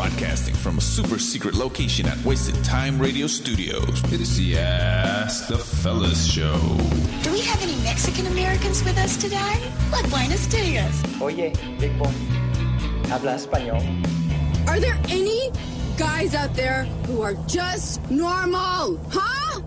Broadcasting from a super secret location at Wasted Time Radio Studios. It is the Ask the Fellas Show. Do we have any Mexican Americans with us today? Like Buenos Dias. Oye, Big Boy, habla español. Are there any guys out there who are just normal? Huh?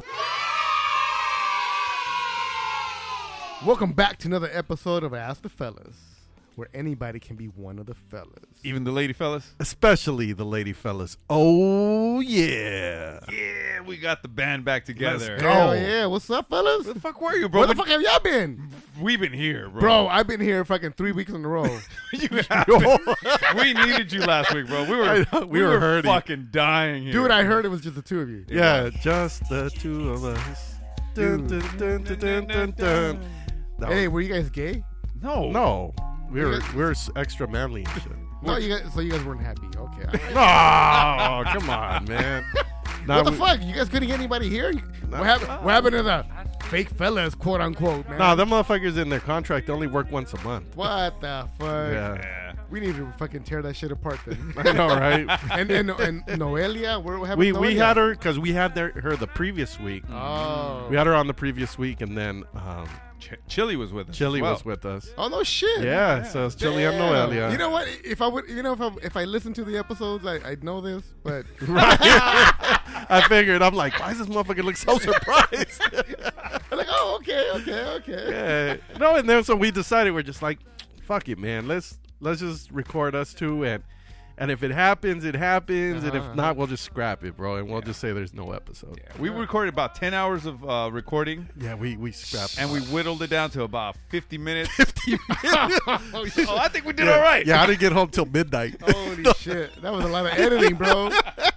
Welcome back to another episode of Ask the Fellas, where anybody can be one of the fellas. Even the lady fellas? Especially the lady fellas. Oh, yeah. Yeah, we got the band back together. Let's go. Hell yeah. What's up, fellas? Where the fuck were you, bro? Where the fuck have y'all been? We've been here, bro. Bro, I've been here fucking 3 weeks in a row. You have we needed you last week, bro. We were hurting. Fucking dying here. Dude, I heard it was just the two of you. Yeah, just the two of us. Dun, dun, dun, dun, dun, dun, dun. Hey, were you guys gay? No. We were extra manly and shit. No, you guys weren't happy. Okay. Oh, come on, man. What the fuck? You guys couldn't get anybody here? What happened to the fake fellas, quote unquote, man? Nah, them motherfuckers in their contract only work once a month. What the fuck? Yeah. We need to fucking tear that shit apart then. I know, right? and Noelia, what happened to Noelia? We had her because we had her the previous week. Oh. We had her on the previous week, and then Chili was with us. Chili as well. was with us. Oh no shit. Yeah, so it's Chili and Noelia. You know what? If I listened to the episodes, I'd know this, but Right. I figured. I'm like, why does this motherfucker look so surprised? I'm like, oh, okay. Yeah. No, and then so we decided we're just like, fuck it, man. Let's just record us two, and if it happens, it happens, and if not, we'll just scrap it, bro, and we'll just say there's no episode. Yeah. We recorded about 10 hours of recording. Yeah, we scrapped, and we whittled it down to about 50 minutes. 50 minutes. Oh, I think we did all right. Yeah, I didn't get home till midnight. Holy shit, that was a lot of editing, bro.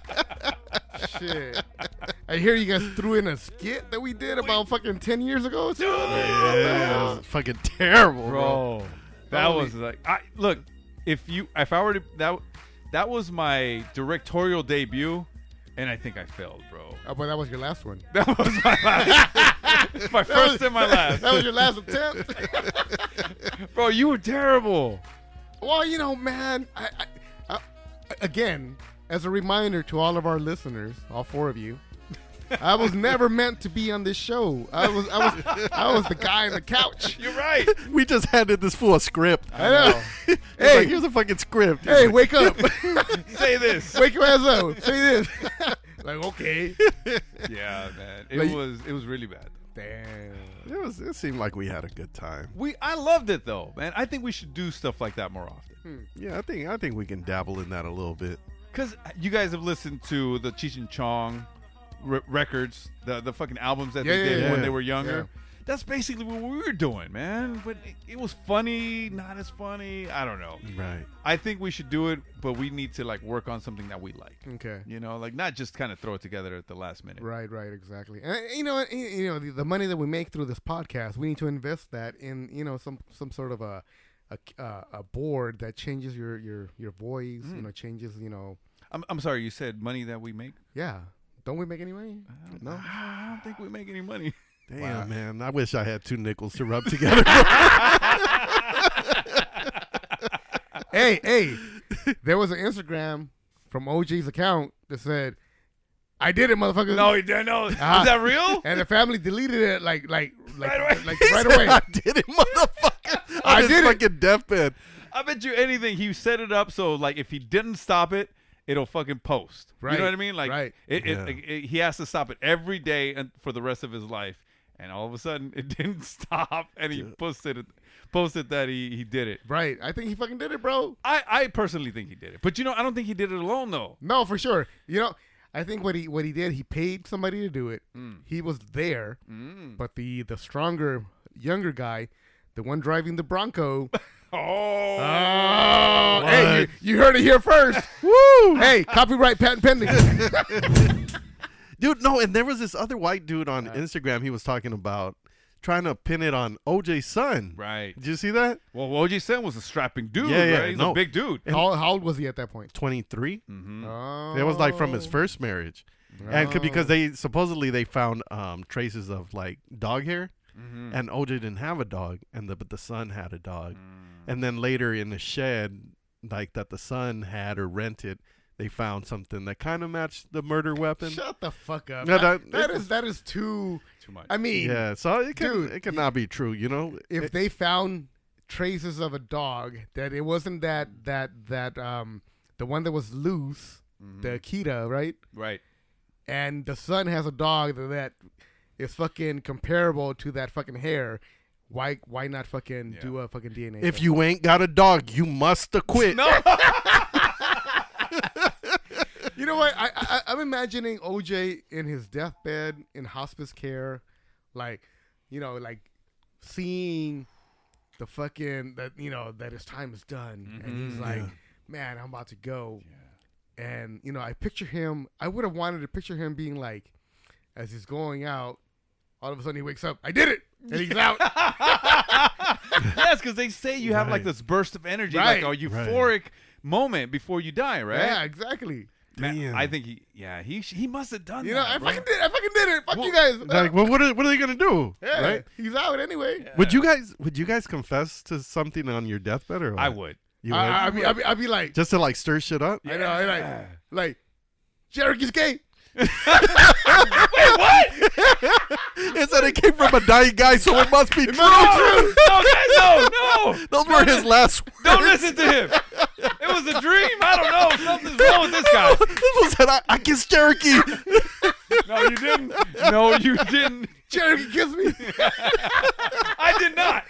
Shit. I hear you guys threw in a skit that we did about fucking 10 years ago. Too. Yeah, it was fucking terrible, bro. That was like, look, if I were to that was my directorial debut, and I think I failed, bro. Oh, but that was your last one. That was my last. My first and my last. That was your last attempt. Bro, you were terrible. Well, you know, man, I again, as a reminder to all of our listeners, all four of you, I was never meant to be on this show. I was the guy on the couch. You're right. We just handed this fool a script. I know. Hey, like, here's a fucking script. Hey, wake up. Say this. Wake your ass up. Say this. Like, okay. Yeah, man. It was really bad. Damn. It seemed like we had a good time. I loved it though, man. I think we should do stuff like that more often. Yeah, I think we can dabble in that a little bit. Cause you guys have listened to the Cheech and Chong records, the fucking albums that they did when they were younger. Yeah. That's basically what we were doing, man. But it was funny, not as funny. I don't know. Right. I think we should do it, but we need to like work on something that we like. Okay. You know, like not just kind of throw it together at the last minute. Right, exactly. And you know, the money that we make through this podcast, we need to invest that in, you know, some sort of a board that changes your voice. You know, changes. You know. I'm sorry. You said money that we make. Yeah. Don't we make any money? No. I don't think we make any money. Damn, man. I wish I had 2 nickels to rub together. Hey. There was an Instagram from OG's account that said, I did it, motherfucker. No, he didn't. No. Is that real? And the family deleted it right away. I did it, motherfucker. I did it. Fucking deathbed. I bet you anything he set it up so like if he didn't stop it, it'll fucking post. Right. You know what I mean? Like, he has to stop it every day and for the rest of his life. And all of a sudden, it didn't stop, and he posted that he did it. Right. I think he fucking did it, bro. I personally think he did it. But, you know, I don't think he did it alone, though. No, for sure. You know, I think what he did, he paid somebody to do it. He was there. But the stronger, younger guy, the one driving the Bronco... Hey, you heard it here first. Woo! Hey, copyright patent pending. Dude, no, and there was this other white dude on Instagram he was talking about trying to pin it on OJ's son. Right. Did you see that? Well, OJ's son was a strapping dude, yeah, right? He's a big dude. How old was he at that point? 23. Mm-hmm. Oh. It was like from his first marriage. And because they found traces of like dog hair. Mm-hmm. And OJ didn't have a dog, but the son had a dog. And then later in the shed, like that the son had or rented, they found something that kind of matched the murder weapon. Shut the fuck up. No, that is too much. I mean, yeah. So it could not be true. You know, if they found traces of a dog, that it wasn't that the one that was loose, the Akita, right? Right. And the son has a dog that is fucking comparable to that fucking hair. Why not fucking do a fucking DNA? If you ain't got a dog, you must acquit. No. You know what? I'm imagining OJ in his deathbed in hospice care, like, you know, like seeing the fucking that his time is done, and he's like, man, I'm about to go. And, you know, I picture him, I would have wanted to picture him being like, as he's going out, all of a sudden he wakes up, I did it! And he's out. Yes, because they say you have like this burst of energy, like a euphoric moment before you die, right? Yeah, exactly. Man, I think he must have done that. You know, I bro. fucking did it. Fuck you guys. Like, well, what are they gonna do? Yeah, right? He's out anyway. Yeah. Would you guys confess to something on your deathbed or what? I would. You would? I'd be like, Just to like stir shit up? I know, like Cherokee's gay. Wait, what? It said it came from a dying guy, so it must be true. No. Those were his last words. Don't listen to him. It was a dream. I don't know. Something's wrong with this guy. This was I kissed Cherokee. No, you didn't. No, you didn't. Cherokee kissed me. I did not.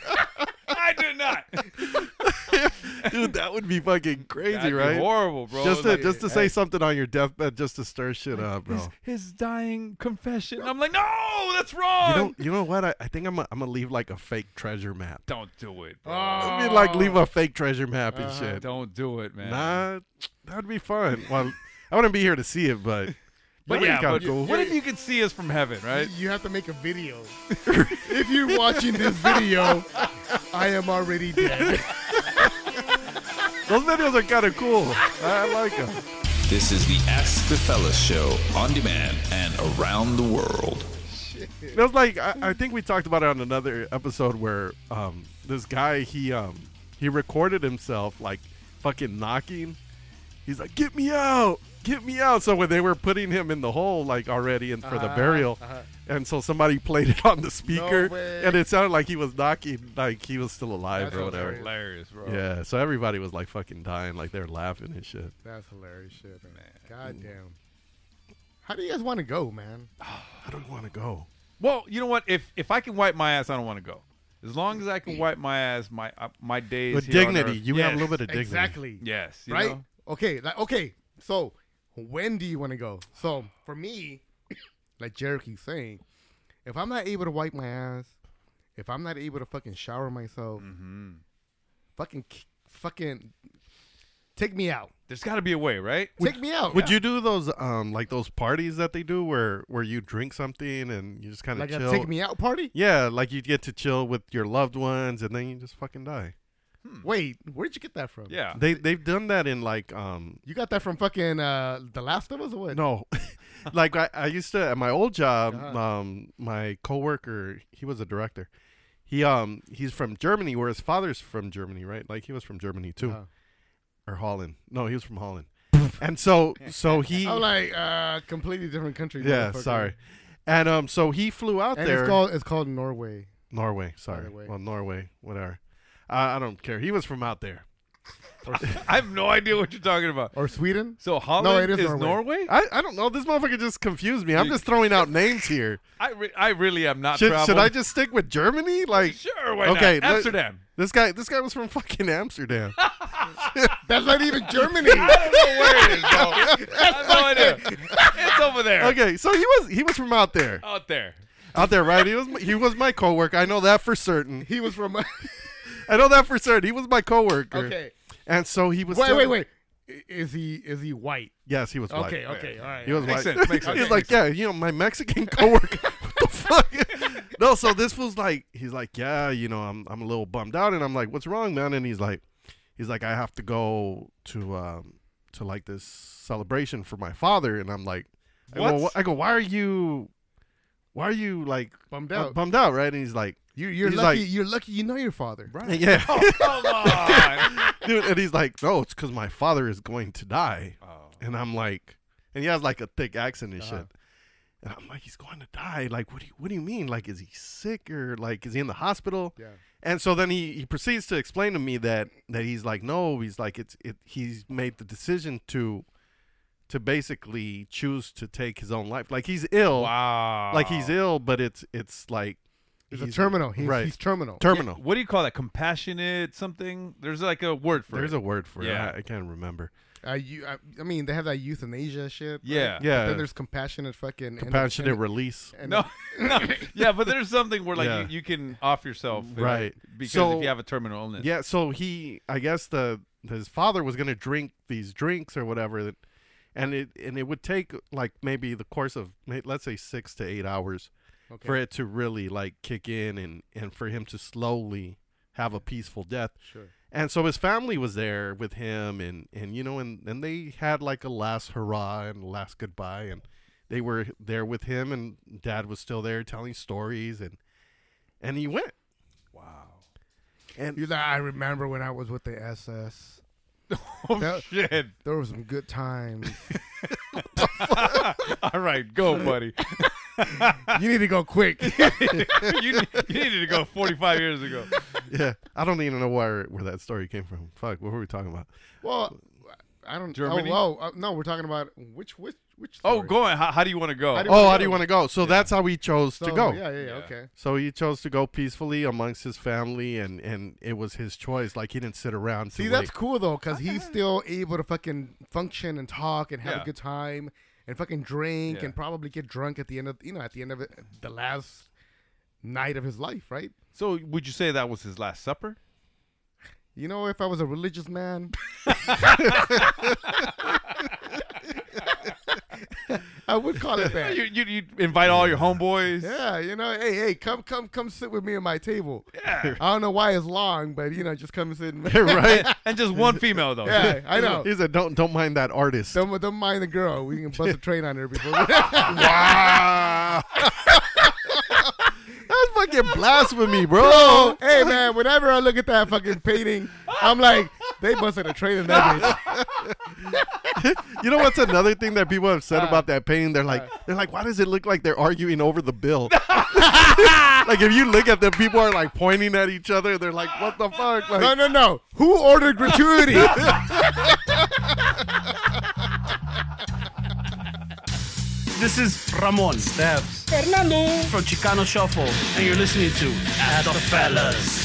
Dude, that would be fucking crazy, That'd right? be horrible, bro. Just to say something on your deathbed, just to stir shit up, bro. His dying confession. I'm like, no, that's wrong. You know what? I think I'm gonna leave like a fake treasure map. Don't do it, bro. I mean, like leave a fake treasure map and shit. Don't do it, man. Nah, that'd be fun. Well, I wouldn't be here to see it, but yeah, kind but of cool. what if you could see us from heaven, right? You have to make a video. If you're watching this video, I am already dead. Those videos are kind of cool. I like them. This is the Ask the Fellas show, on demand and around the world. It was like I think we talked about it on another episode where this guy he recorded himself like fucking knocking. He's like, get me out. So when they were putting him in the hole like already and for the burial, and so somebody played it on the speaker, and it sounded like he was knocking, like he was still alive or whatever. Hilarious, bro. Yeah, so everybody was like fucking dying, like they're laughing and shit. That's hilarious shit, man. God damn. How do you guys want to go, man? I don't want to go. Well, you know what? If I can wipe my ass, I don't want to go. As long as I can wipe my ass, my days With here on dignity, Earth- you have a little bit of dignity. Exactly. Yes. you Right? know? Okay. So, when do you want to go? So, for me, like Cherokee's saying, if I'm not able to wipe my ass, if I'm not able to fucking shower myself, fucking take me out. There's got to be a way, right? Take me out. Would you do those like those parties that they do where you drink something and you just kind of like chill? a take me out party? Yeah, like you get to chill with your loved ones and then you just fucking die. Wait, where'd you get that from? Yeah. They've done that in like You got that from fucking The Last of Us or what? no. Like I used to at my old job, my coworker, he was a director. He's from Germany, where his father's from Germany, right? Like he was from Germany too. Or Holland. No, he was from Holland. And so he I'm like completely different country. yeah, motherfucker. sorry. And so he flew out And there. it's called Norway. Norway, sorry. By the way. Well, Norway, whatever. I don't care. He was from out there. I have no idea what you're talking about. Or Sweden? So Holland No, it is is Norway. Norway? I don't know. This motherfucker just confused me. I'm just throwing out names here. I really am not Should traveled. I just stick with Germany? Like, Sure, why okay, not? Amsterdam. This guy was from fucking Amsterdam. That's not even Germany. I don't know where it is, bro. I have no idea. It's over there. Okay, so he was from out there. Out there. Out there, right? He was my coworker. I know that for certain. He was from. I know that for certain. He was my coworker. Okay. And so he was. Wait. Is he white? Yes, he was white. Okay. All right. He was Makes white. sense, makes sense. He's like, yeah, my Mexican coworker. What the fuck? No, so this was like, he's like, yeah, I'm a little bummed out, and I'm like, what's wrong, man? And he's like, I have to go to like this celebration for my father, and I'm like, I go, why are you like Bummed out. Bummed out, right? And he's like, You're he's lucky. like- You're lucky. You know your father. Right. yeah, Come on. dude. And he's like, no, it's because my father is going to die. Oh. And I'm like, and he has like a thick accent and shit. And I'm like, he's going to die. Like, what do you mean? Like, is he sick or like, is he in the hospital? Yeah. And so then he proceeds to explain to me that he's like, no, he's like, he's made the decision to basically choose to take his own life. Like, he's ill. Wow. Like, he's ill, but it's like. He's a terminal. He's terminal. Terminal. What do you call that? Compassionate something? There's like a word for it. There's a word for it. I can't remember. I mean, they have that euthanasia shit. Yeah. Right? Yeah. But then there's compassionate release. No. Yeah, but there's something where like you can off yourself. Right. Because if you have a terminal illness. Yeah, so I guess his father was going to drink these drinks or whatever, and it would take like maybe the course of, let's say 6 to 8 hours for it to really like kick in and for him to slowly have a peaceful death. Sure. And so his family was there with him, and you know, and they had like a last hurrah and last goodbye, and they were there with him, and Dad was still there telling stories, and he went. Wow. And I remember when I was with the SS. Shit. There were some good times. All right, go, buddy. You need to go quick. you needed to go 45 years ago. Yeah, I don't even know where that story came from. Fuck, what were we talking about? Well, I don't. Germany? No, we're talking about which. Story? Oh, go on. How do you want to go? How do you want to go? So that's how he chose to go. Yeah, okay. So he chose to go peacefully amongst his family, and it was his choice. Like, he didn't sit around. See, that's cool though, because he's still able to fucking function and talk and have a good time and fucking drink and probably get drunk at the end of the last night of his life, right? So would you say that was his last supper? You know, if I was a religious man, I would call it that. You invite all your homeboys. Yeah, you know, hey, come sit with me at my table. Yeah. I don't know why it's long, but you know, just come sit. Right. And just one female though. Yeah, I know. He said, "Don't mind that artist. Don't mind the girl. We can bust a train on her before." Wow. That's fucking blasphemy, bro. Hey man, whenever I look at that fucking painting, I'm like, they busted a train in that bitch. You know what's another thing that people have said about that painting? They're like, why does it look like they're arguing over the bill? Like, if you look at them, people are like pointing at each other. They're like, what the fuck? Like, No. Who ordered gratuity? This is Ramon, Steps, Fernando from Chicano Shuffle, and you're listening to Ask the Fellas.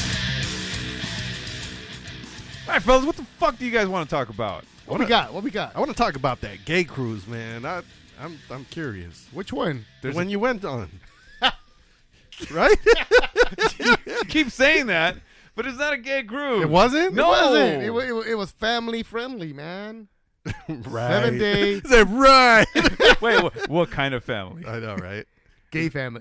All right, fellas, what the fuck do you guys want to talk about? What we got? I want to talk about that gay cruise, man. I'm curious. Which one? When you went on, right? You keep saying that, but it's not a gay cruise. It wasn't? No, it wasn't. It was family friendly, man. Right. 7 days. Is that right? Wait, what kind of family? I know, right? Gay family.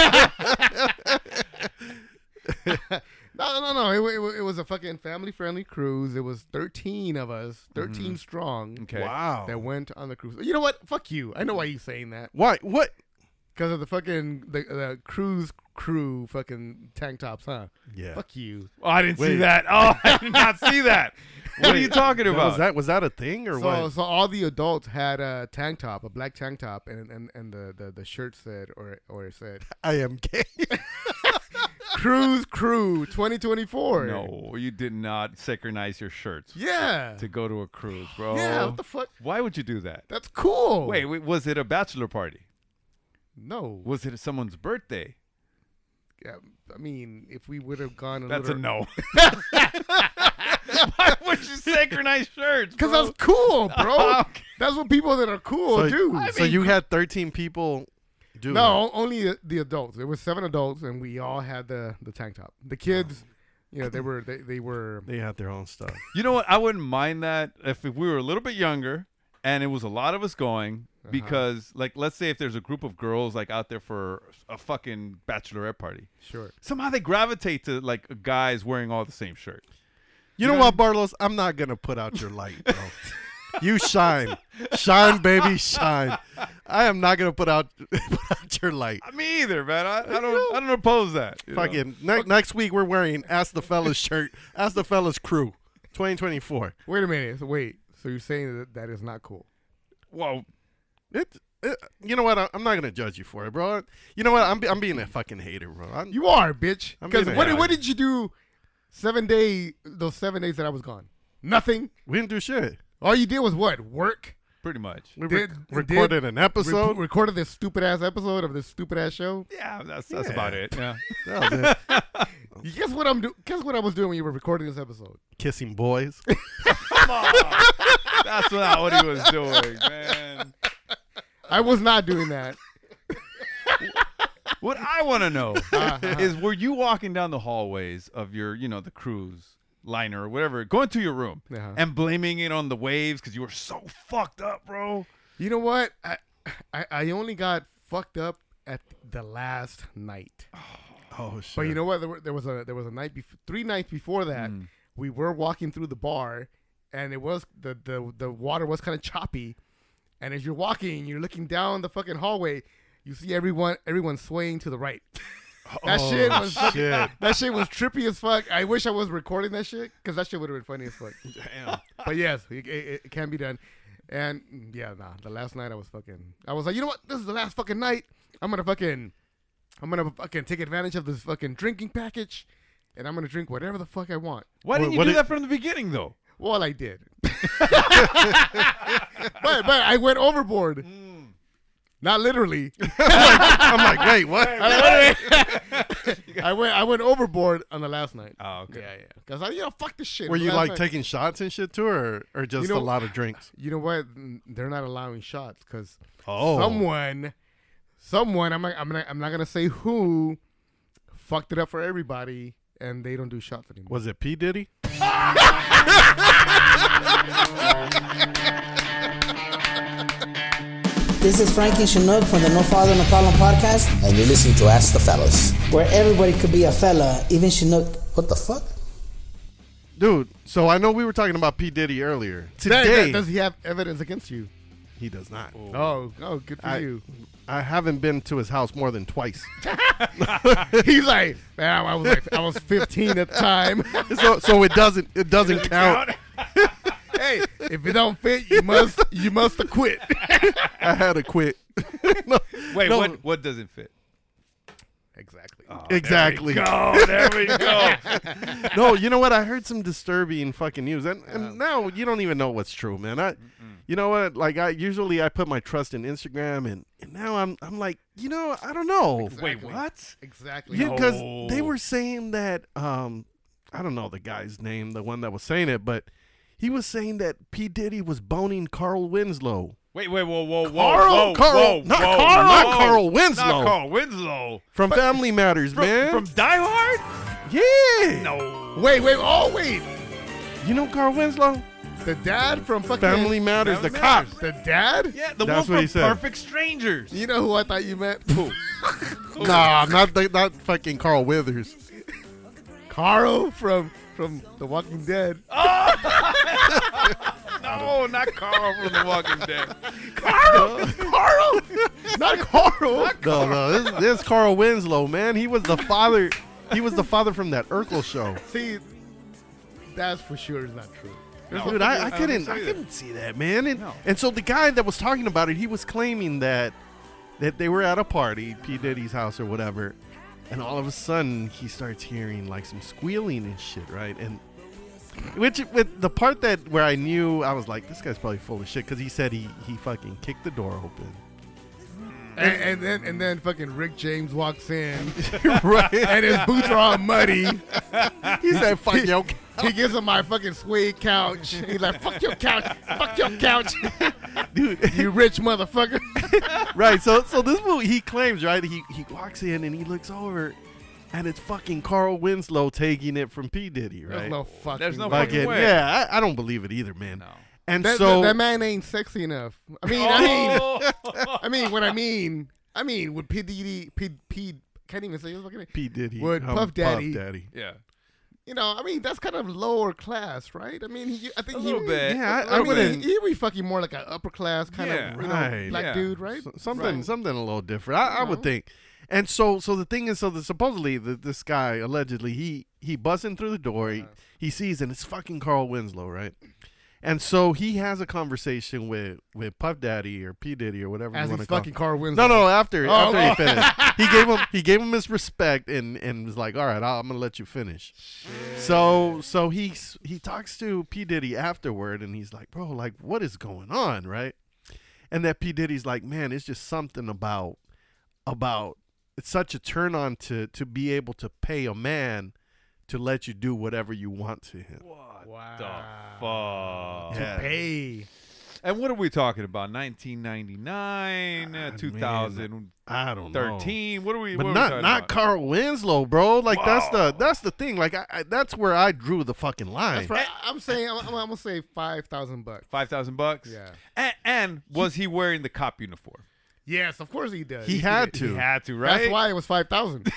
No. It was a fucking family-friendly cruise. It was 13 of us, 13 strong. Okay. Wow. That went on the cruise. You know what? Fuck you. I know why you're saying that. Why? What? Because of the fucking the cruise crew fucking tank tops, huh? Yeah. Fuck you. Oh, I didn't see that. Oh, I did not see that. What are you talking about? Was that a thing or what? So all the adults had a tank top, a black tank top, and the shirt said or it said, I am gay. Cruise Crew 2024. No, you did not synchronize your shirts. Yeah. To go to a cruise, bro. Yeah, what the fuck? Why would you do that? That's cool. Wait, was it a bachelor party? No. Was it someone's birthday? Yeah, I mean, if we would have gone That's little... a no. Why would you synchronize shirts? Because that's cool, bro. Okay. That's what people that are cool do. So you had 13 people do No, only the adults. There were 7 adults, and we all had the tank top. The kids, you know, they were. They had their own stuff. You know what? I wouldn't mind that if we were a little bit younger and it was a lot of us going. Because, like, let's say if there's a group of girls, like, out there for a fucking bachelorette party. Sure. Somehow they gravitate to, like, guys wearing all the same shirt. You know what, Barlos? I'm not going to put out your light, bro. You shine. Shine, baby, shine. I am not going to put out your light. Me either, man. I don't oppose that. Fucking next week, we're wearing Ask the Fellas shirt. Ask the Fellas crew 2024. Wait a minute. So you're saying that is not cool? Whoa. You know what? I'm not gonna judge you for it, bro. You know what? I'm being a fucking hater, bro. You are, bitch. Because what did you do? Those 7 days that I was gone. Nothing. We didn't do shit. All you did was what? Work. Pretty much. We recorded an episode. Recorded this stupid ass episode of this stupid ass show. Yeah, that's about it. Yeah. That was it. Guess what I'm doing? Guess what I was doing when you were recording this episode? Kissing boys. Come on. That's not what he was doing, man. I was not doing that. What I want to know is, were you walking down the hallways of your, the cruise liner or whatever, going to your room and blaming it on the waves because you were so fucked up, bro? You know what? I only got fucked up at the last night. Oh shit! But you know what? There was a night 3 nights before that. We were walking through the bar, and it was the water was kind of choppy. And as you're walking, you're looking down the fucking hallway, you see everyone swaying to the right. That shit was trippy as fuck. I wish I was recording that shit because that shit would have been funny as fuck. Damn. But yes, it can be done. And the last night I was like, you know what? This is the last fucking night. I'm gonna fucking take advantage of this fucking drinking package, and I'm gonna drink whatever the fuck I want. Why didn't you do that from the beginning though? Well, I did. but I went overboard. Not literally. I'm like, wait, what? I went overboard on the last night. Oh, okay. Yeah. Because fuck this shit. Were you like taking shots and shit too, or just a lot of drinks? You know what? They're not allowing shots because someone, I'm not gonna say who, fucked it up for everybody, and they don't do shots anymore. Was it P. Diddy? This is Frankie Chinook from the No Father, No Problem podcast. And you're listening to Ask the Fellas, where everybody could be a fella, even Chinook. What the fuck? Dude, so I know we were talking about P. Diddy earlier. Today, does he have evidence against you? He does not. Oh, good for you. I haven't been to his house more than twice. He's like, man, I was 15 at the time. so it doesn't count. Hey, if it don't fit, you must have quit. I had to quit. What doesn't fit? Exactly. Oh, exactly. There we go. No, you know what? I heard some disturbing fucking news, and now you don't even know what's true, man. You know what? Like I put my trust in Instagram, and now I'm like, I don't know. Exactly. Wait, what? Exactly. Yeah, because they were saying that I don't know the guy's name, the one that was saying it, but he was saying that P. Diddy was boning Carl Winslow. Wait, whoa. Not Carl Winslow. Not Carl Winslow. From Family Matters, man. From Die Hard? Yeah. No. Wait. Wait. You know Carl Winslow? The dad from fucking Family Matters, the cop. The dad? Yeah, the That's one what he from said. Perfect Strangers. You know who I thought you meant? Nah, not fucking Carl Withers. Carl from The Walking Dead. No, not Carl from The Walking Dead. Carl! Not Carl! No, this is Carl Winslow, man. He was the father. He was the father from that Urkel show. See, that's for sure is not true. Dude, I couldn't see that, man. And so the guy that was talking about it, he was claiming that they were at a party, P. Diddy's house or whatever, and all of a sudden he starts hearing like some squealing and shit, right? And with the part where I knew, I was like, this guy's probably full of shit because he said he fucking kicked the door open. And then fucking Rick James walks in, right? And his boots are all muddy. He said, "Fuck your couch." He gives him my fucking suede couch. He's like, "Fuck your couch, dude, you rich motherfucker." Right. So this movie, he claims, right? He walks in and he looks over, and it's fucking Carl Winslow taking it from P. Diddy, right? There's no fucking way. Yeah, I don't believe it either, man. No. And that man ain't sexy enough. I mean, would P. Diddy, can't even say his fucking name. P. Diddy, would Puff Daddy. Yeah. That's kind of lower class, right? I mean, I think a little bit. Yeah, I mean, he'd be fucking more like an upper class kind of black dude, right? Something a little different. I would think. And so the thing is, supposedly this guy allegedly he busts in through the door. He sees, and it's fucking Carl Winslow, right? And so he has a conversation with Puff Daddy or P Diddy or whatever As you want he's to call fucking Carl Winslow. No, after he finished, he gave him his respect and was like, all right, I'm gonna let you finish. Shit. So he talks to P Diddy afterward, and he's like, bro, like what is going on, right? And that P Diddy's like, man, it's just something about it's such a turn on to be able to pay a man to let you do whatever you want to him. What the fuck? To pay. And what are we talking about? 1999, 2013. I don't know. What are we? But what not are we talking about? Carl Winslow, bro. Like that's the thing. Like that's where I drew the fucking line. That's right. I'm gonna say $5,000. $5,000. Yeah. And was he wearing the cop uniform? Yes, of course he does. He had to. He had to, right? That's why it was 5,000.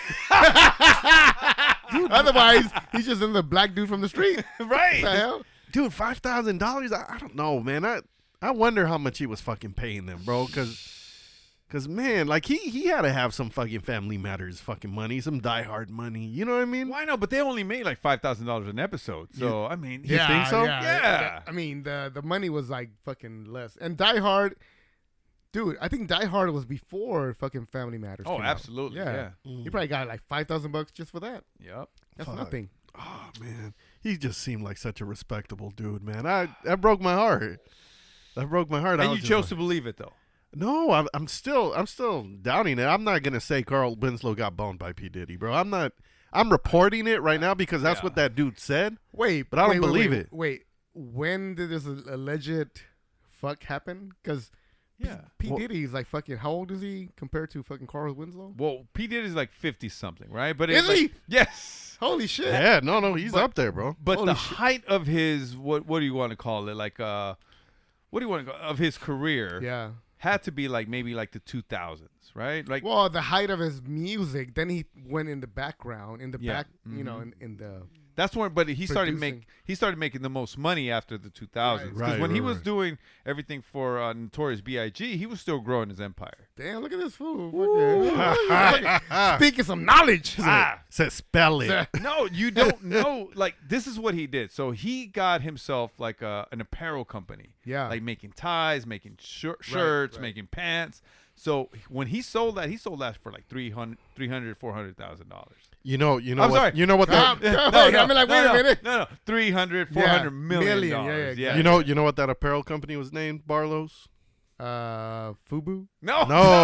Otherwise, he's just in the black dude from the street. Right. What the hell? Dude, $5,000. I don't know, man. I wonder how much he was fucking paying them, bro. Cause man, like he had to have some fucking Family Matters fucking money, some Die Hard money. You know what I mean? Why not? But they only made like $5,000 an episode. So I mean, you think so? Yeah. I mean, the money was like fucking less. And Die Hard, dude, I think Die Hard was before fucking Family Matters. Oh, came out. absolutely. Yeah. You probably got like $5,000 just for that. Yep. That's nothing. Oh man, he just seemed like such a respectable dude, man. That broke my heart. That broke my heart. And you chose to believe it though. No, I'm still doubting it. I'm not gonna say Carl Winslow got boned by P Diddy, bro. I'm not. I'm reporting it right now because that's what that dude said. But I don't believe it. Wait, when did this alleged fuck happen? Because P Diddy's like fucking. How old is he compared to fucking Carl Winslow? Well, P Diddy's like 50 something, right? But is he? Yes. Holy shit. Yeah, no, he's up there, bro. But Holy the shit. height of his what do you want to call it? Like what do you want to call of his career? Yeah. Had to be like maybe like the 2000s, right? Like well, the height of his music. Then he went in the background, in the back, you know, in the. That's when, but he started producing. making the most money after the 2000s. Because when he was doing everything for Notorious B.I.G., he was still growing his empire. Damn, look at this fool. Speaking some knowledge. Says spell it. No, you don't know. Like, this is what he did. So he got himself like an apparel company. Yeah. Like making ties, making shirts, making pants. So when he sold that for like $300,000, $400,000. You know I'm what? sorry. You know what that? I mean, like, wait a minute. No, $300-400 million. Yeah. You know what that apparel company was named? Barlow's. Fubu. No.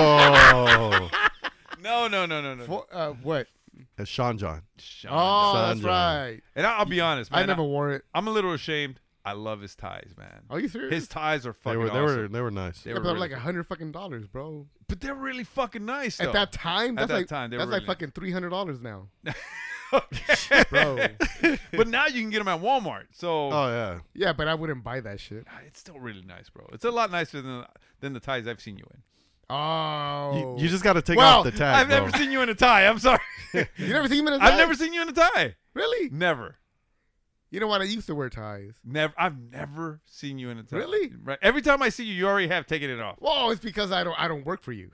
No. What? It's Sean John. That's right. And I'll be honest, man. I never wore it. I'm a little ashamed. I love his ties, man. Are you serious? His ties are fucking awesome. They were nice. They were really like $100 fucking dollars, bro. But they're really fucking nice, though. At that time, that's like fucking $300 now. Okay. Bro. But now you can get them at Walmart. So yeah, but I wouldn't buy that shit. It's still really nice, bro. It's a lot nicer than the ties I've seen you in. Oh, you just got to take off the tag. I've never seen you in a tie. I'm sorry. You never seen me in a tie? I've never seen you in a tie. Really? Never. You know what? I used to wear ties. I've never seen you in a tie. Really? Right. Every time I see you, you already have taken it off. Well, it's because I don't work for you.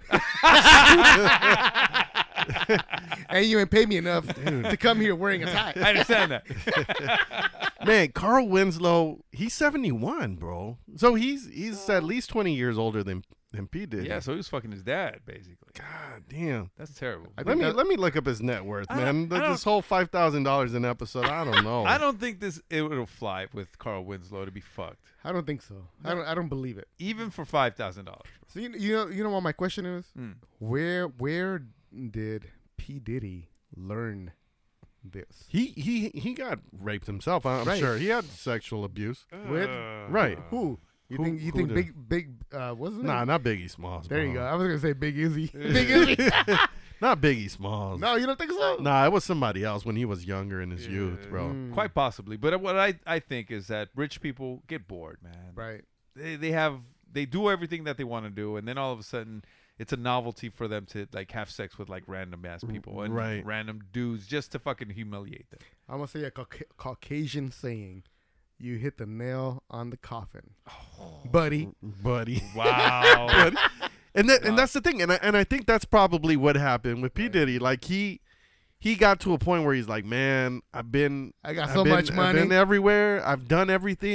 And you ain't pay me enough to come here wearing a tie. I understand that. Man, Carl Winslow, he's 71, bro. So he's at least 20 years older than P Diddy. Yeah, so he was fucking his dad, basically. God damn. That's terrible. Let me look up his net worth, man. This whole $5,000 an episode, I don't know. I don't think it'll fly with Carl Winslow to be fucked. I don't think so. No. I don't believe it. Even for $5,000. So you know what my question is? Where did P Diddy learn this? He got raped himself, I'm sure. He had sexual abuse. With who? You think big wasn't it? Nah, not Biggie Smalls. There you go. I was gonna say Big Izzy. Big Izzy. Not Biggie Smalls. No, you don't think so? Nah, it was somebody else when he was younger in his youth, bro. Quite possibly. But what I think is that rich people get bored, man. Right. They do everything that they want to do, and then all of a sudden it's a novelty for them to like have sex with like random ass people and random dudes just to fucking humiliate them. I'm gonna say a Caucasian saying. You hit the nail on the coffin, buddy. Wow. Buddy. And that's the thing, and I think that's probably what happened with P Diddy. Like he got to a point where he's like, man, I got so much money. I've been everywhere. I've done everything.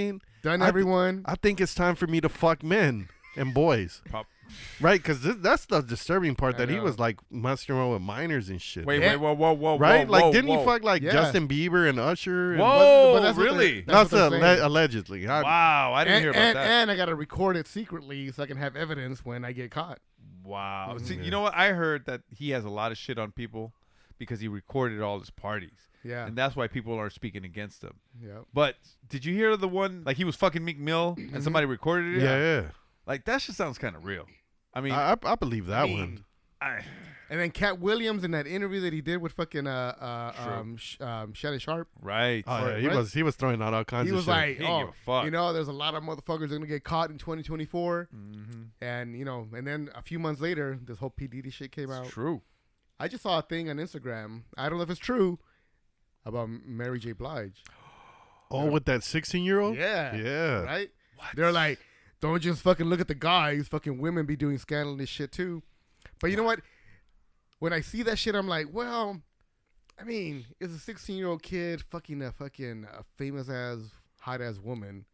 done everyone. I think it's time for me to fuck men and boys. Right, because that's the disturbing part, that he was like messing around with minors and shit. Wait, whoa. Right? Whoa, didn't he fuck like Justin Bieber and Usher? And Really? That's allegedly. Wow, I didn't hear about that. And I got to record it secretly so I can have evidence when I get caught. Wow. See, you know what? I heard that he has a lot of shit on people because he recorded all his parties. Yeah. And that's why people are speaking against him. Yeah. But did you hear the one, like he was fucking Meek Mill and somebody recorded it? Yeah. Like that shit sounds kind of real. I mean, I believe that one. And then Cat Williams in that interview that he did with fucking Shannon Sharp. Right. Oh, yeah, he was throwing out all kinds of shit. He was like, you know, there's a lot of motherfuckers going to get caught in 2024. And, you know, and then a few months later, this whole P. Diddy shit came out. True. I just saw a thing on Instagram. I don't know if it's true, about Mary J. Blige. Oh, with that 16-year-old? Yeah. Yeah. Right? What? They're like, don't just fucking look at the guys. Fucking women be doing scandalous shit too. But you know what? When I see that shit, I'm like, well, I mean, it's a 16-year-old kid fucking a famous-ass, hot-ass woman.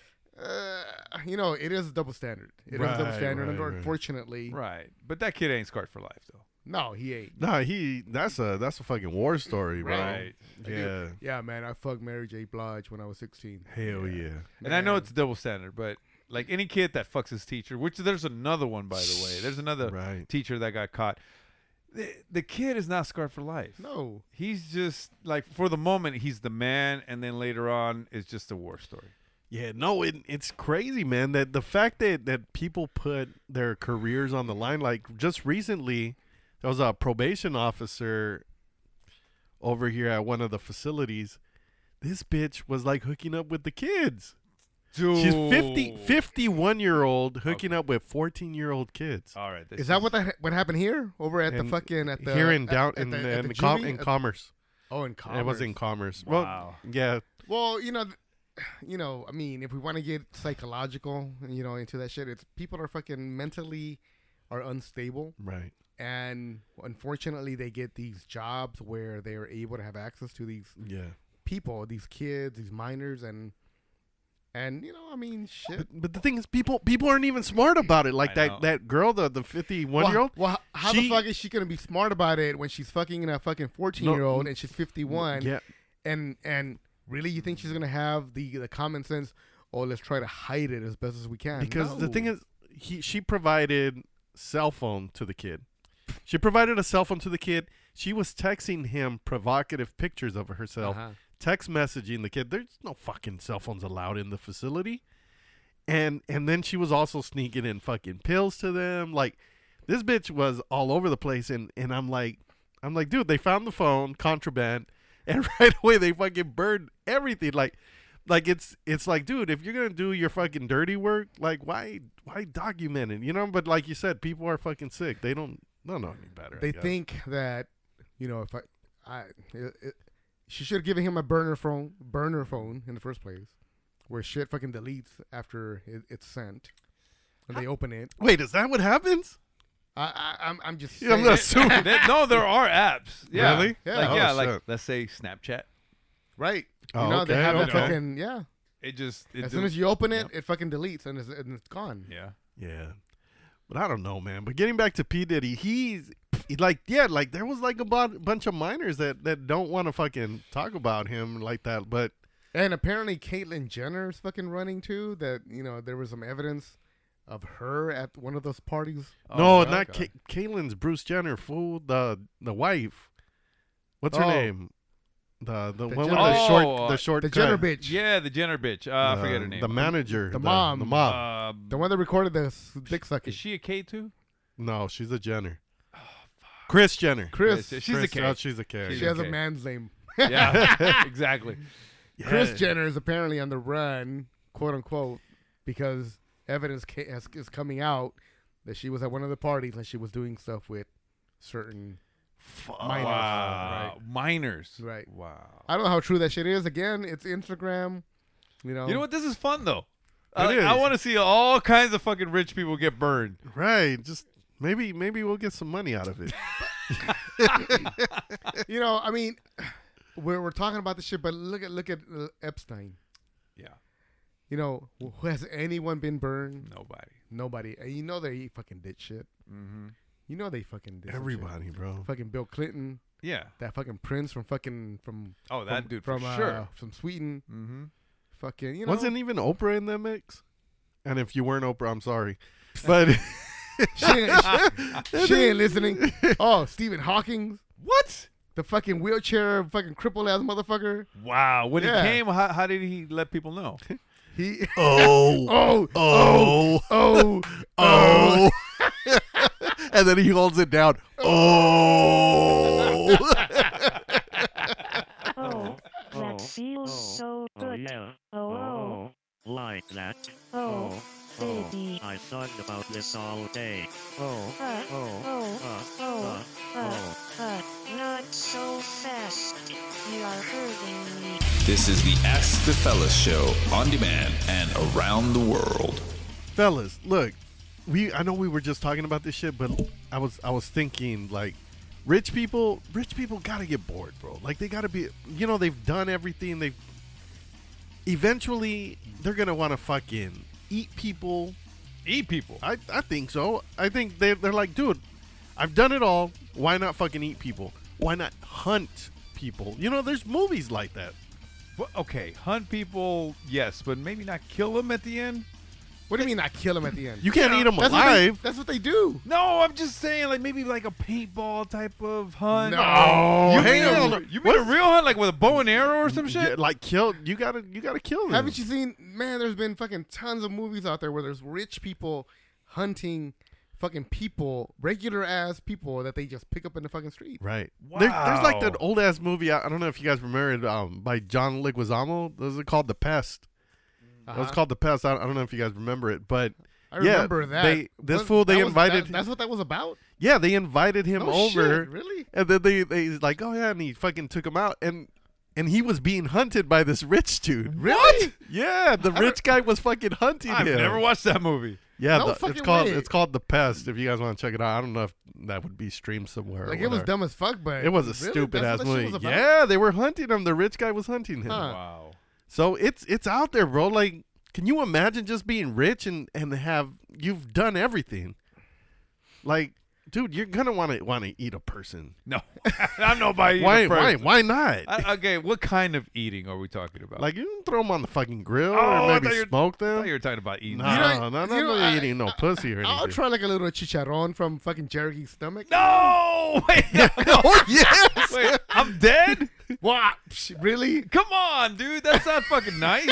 You know, it is a double standard. It is a double standard, unfortunately. Right. But that kid ain't scarred for life, though. No, he ain't. No, that's a fucking war story, bro. Right. Yeah. Yeah, man, I fucked Mary J. Blige when I was 16. Hell yeah. And I know it's a double standard, but like any kid that fucks his teacher, which there's another one, by the way. There's another teacher that got caught. The kid is not scarred for life. No. He's just, like, for the moment, he's the man, and then later on, it's just a war story. Yeah, no, it's crazy, man. That the fact that people put their careers on the line. Like, just recently, there was a probation officer over here at one of the facilities. This bitch was, like, hooking up with the kids. Dude. She's 51-year-old hooking up with 14-year-old kids. All right. Is that what happened here? Over at the fucking at the here in Commerce. Oh, in Commerce. It was in Commerce. Wow. Well, yeah. Well, you know, I mean, if we want to get psychological, you know, into that shit, it's people are fucking mentally are unstable. Right. And unfortunately, they get these jobs where they are able to have access to these people, these kids, these minors, and you know, I mean, shit. But the thing is, people aren't even smart about it. Like that girl, the 51-year-old. Well, how the fuck is she gonna be smart about it when she's fucking a fucking 14-year-old and she's 51? Yeah. And really, you think she's gonna have the common sense? Oh, let's try to hide it as best as we can. Because the thing is, she provided cell phone to the kid. She provided a cell phone to the kid. She was texting him provocative pictures of herself. Text messaging the kid. There's no fucking cell phones allowed in the facility. And then she was also sneaking in fucking pills to them. Like, this bitch was all over the place. And I'm like, dude, they found the phone, contraband, and right away they fucking burned everything. Like it's like, dude, if you're gonna do your fucking dirty work, like why document it? You know? But like you said, people are fucking sick. They don't know any better. They think that, you know, if she should have given him a burner phone in the first place, where shit fucking deletes after it's sent, and they open it. Wait, is that what happens? I'm just saying. I'm not assuming. No, there are apps. Yeah. Really? Yeah. Like let's say Snapchat. Right. Oh, you know, okay, they have that okay. fucking as soon as you open it, it fucking deletes and it's gone. Yeah. Yeah. But I don't know, man. But getting back to P. Diddy, he's like there was like a bunch of minors that don't want to fucking talk about him like that. But and apparently Caitlyn Jenner's fucking running too. That, you know, there was some evidence of her at one of those parties. No, not Caitlyn's Bruce Jenner, fool. The wife. What's her name? The one with the short the Jenner bitch. Yeah, the Jenner bitch. I forget her name. The manager. The mom. The mom. The one that recorded the dick sucking. Is she a K too? No, she's a Jenner. Kris Jenner. Kris. She's a K. Oh, she's a K. She has a man's name. Yeah, exactly. Yeah. Kris Jenner is apparently on the run, quote unquote, because evidence is coming out that she was at one of the parties and she was doing stuff with certain minors. Wow. Right. Minors. Right. Wow. I don't know how true that shit is. Again, it's Instagram. You know what? This is fun though. It is. I want to see all kinds of fucking rich people get burned. Right. Just maybe we'll get some money out of it. You know, I mean, we're talking about this shit, but look at Epstein. Yeah. You know, has anyone been burned? Nobody. And you know they fucking did shit. Mm-hmm. You know they fucking did everybody, bro. Fucking Bill Clinton. Yeah. That fucking Prince from dude from sure. From Sweden. Mm-hmm. Fucking, you know. Wasn't even Oprah in that mix? And if you weren't Oprah, I'm sorry. But she ain't listening. Oh, Stephen Hawking. What? The fucking wheelchair fucking crippled ass motherfucker. Wow. When he came, how did he let people know? He oh. And then he holds it down. Oh. That feels so good. Yeah. Oh. Like that. Oh. Baby. I thought about this all day. Not so fast. You are hurting me. This is the Ask the Fellas show, on demand and around the world. Fellas, look, I know we were just talking about this shit, but I was thinking, like, rich people gotta get bored, bro. Like, they gotta be, they've done everything. Eventually they're gonna want to fucking eat people. I think so. I think they're like, dude, I've done it all. Why not fucking eat people? Why not hunt people? There's movies like that. Well, okay, hunt people, yes, but maybe not kill them at the end. What do you mean not kill them at the end? You can't eat them alive. That's what they do. No, I'm just saying, like, maybe like a paintball type of hunt. No, you mean a real hunt, like with a bow and arrow or some shit? Yeah, like kill. You gotta kill them. Haven't you seen? Man, there's been fucking tons of movies out there where there's rich people hunting fucking people, regular ass people that they just pick up in the fucking street. Right. Wow. There's like that old ass movie. I don't know if you guys remember it, by John Leguizamo. This is called The Pest. It was called The Pest. I don't know if you guys remember it, but I remember that. They invited. That's what that was about. Yeah, they invited him over. Shit, really? And then they like, oh yeah, and he fucking took him out, and he was being hunted by this rich dude. Really? What? Yeah, the rich guy was fucking hunting him. I've never watched that movie. Yeah, No it's called The Pest. If you guys want to check it out, I don't know if that would be streamed somewhere. Like, it was dumb as fuck, but it was a really? stupid That's ass what that shit movie. was about? Yeah, they were hunting him. The rich guy was hunting him. Huh. Wow. So it's out there, bro. Like, can you imagine just being rich and you've done everything? Like, dude, you're gonna want to eat a person. No, I'm nobody. Why not? Okay, what kind of eating are we talking about? Like, you can throw them on the fucking grill or maybe smoke them. I thought you were talking about eating. No, eating no pussy or anything. I'll try like a little chicharron from fucking Jerry's stomach. No, wait, oh yes, wait, I'm dead. What? Really? Come on, dude, that's not fucking nice.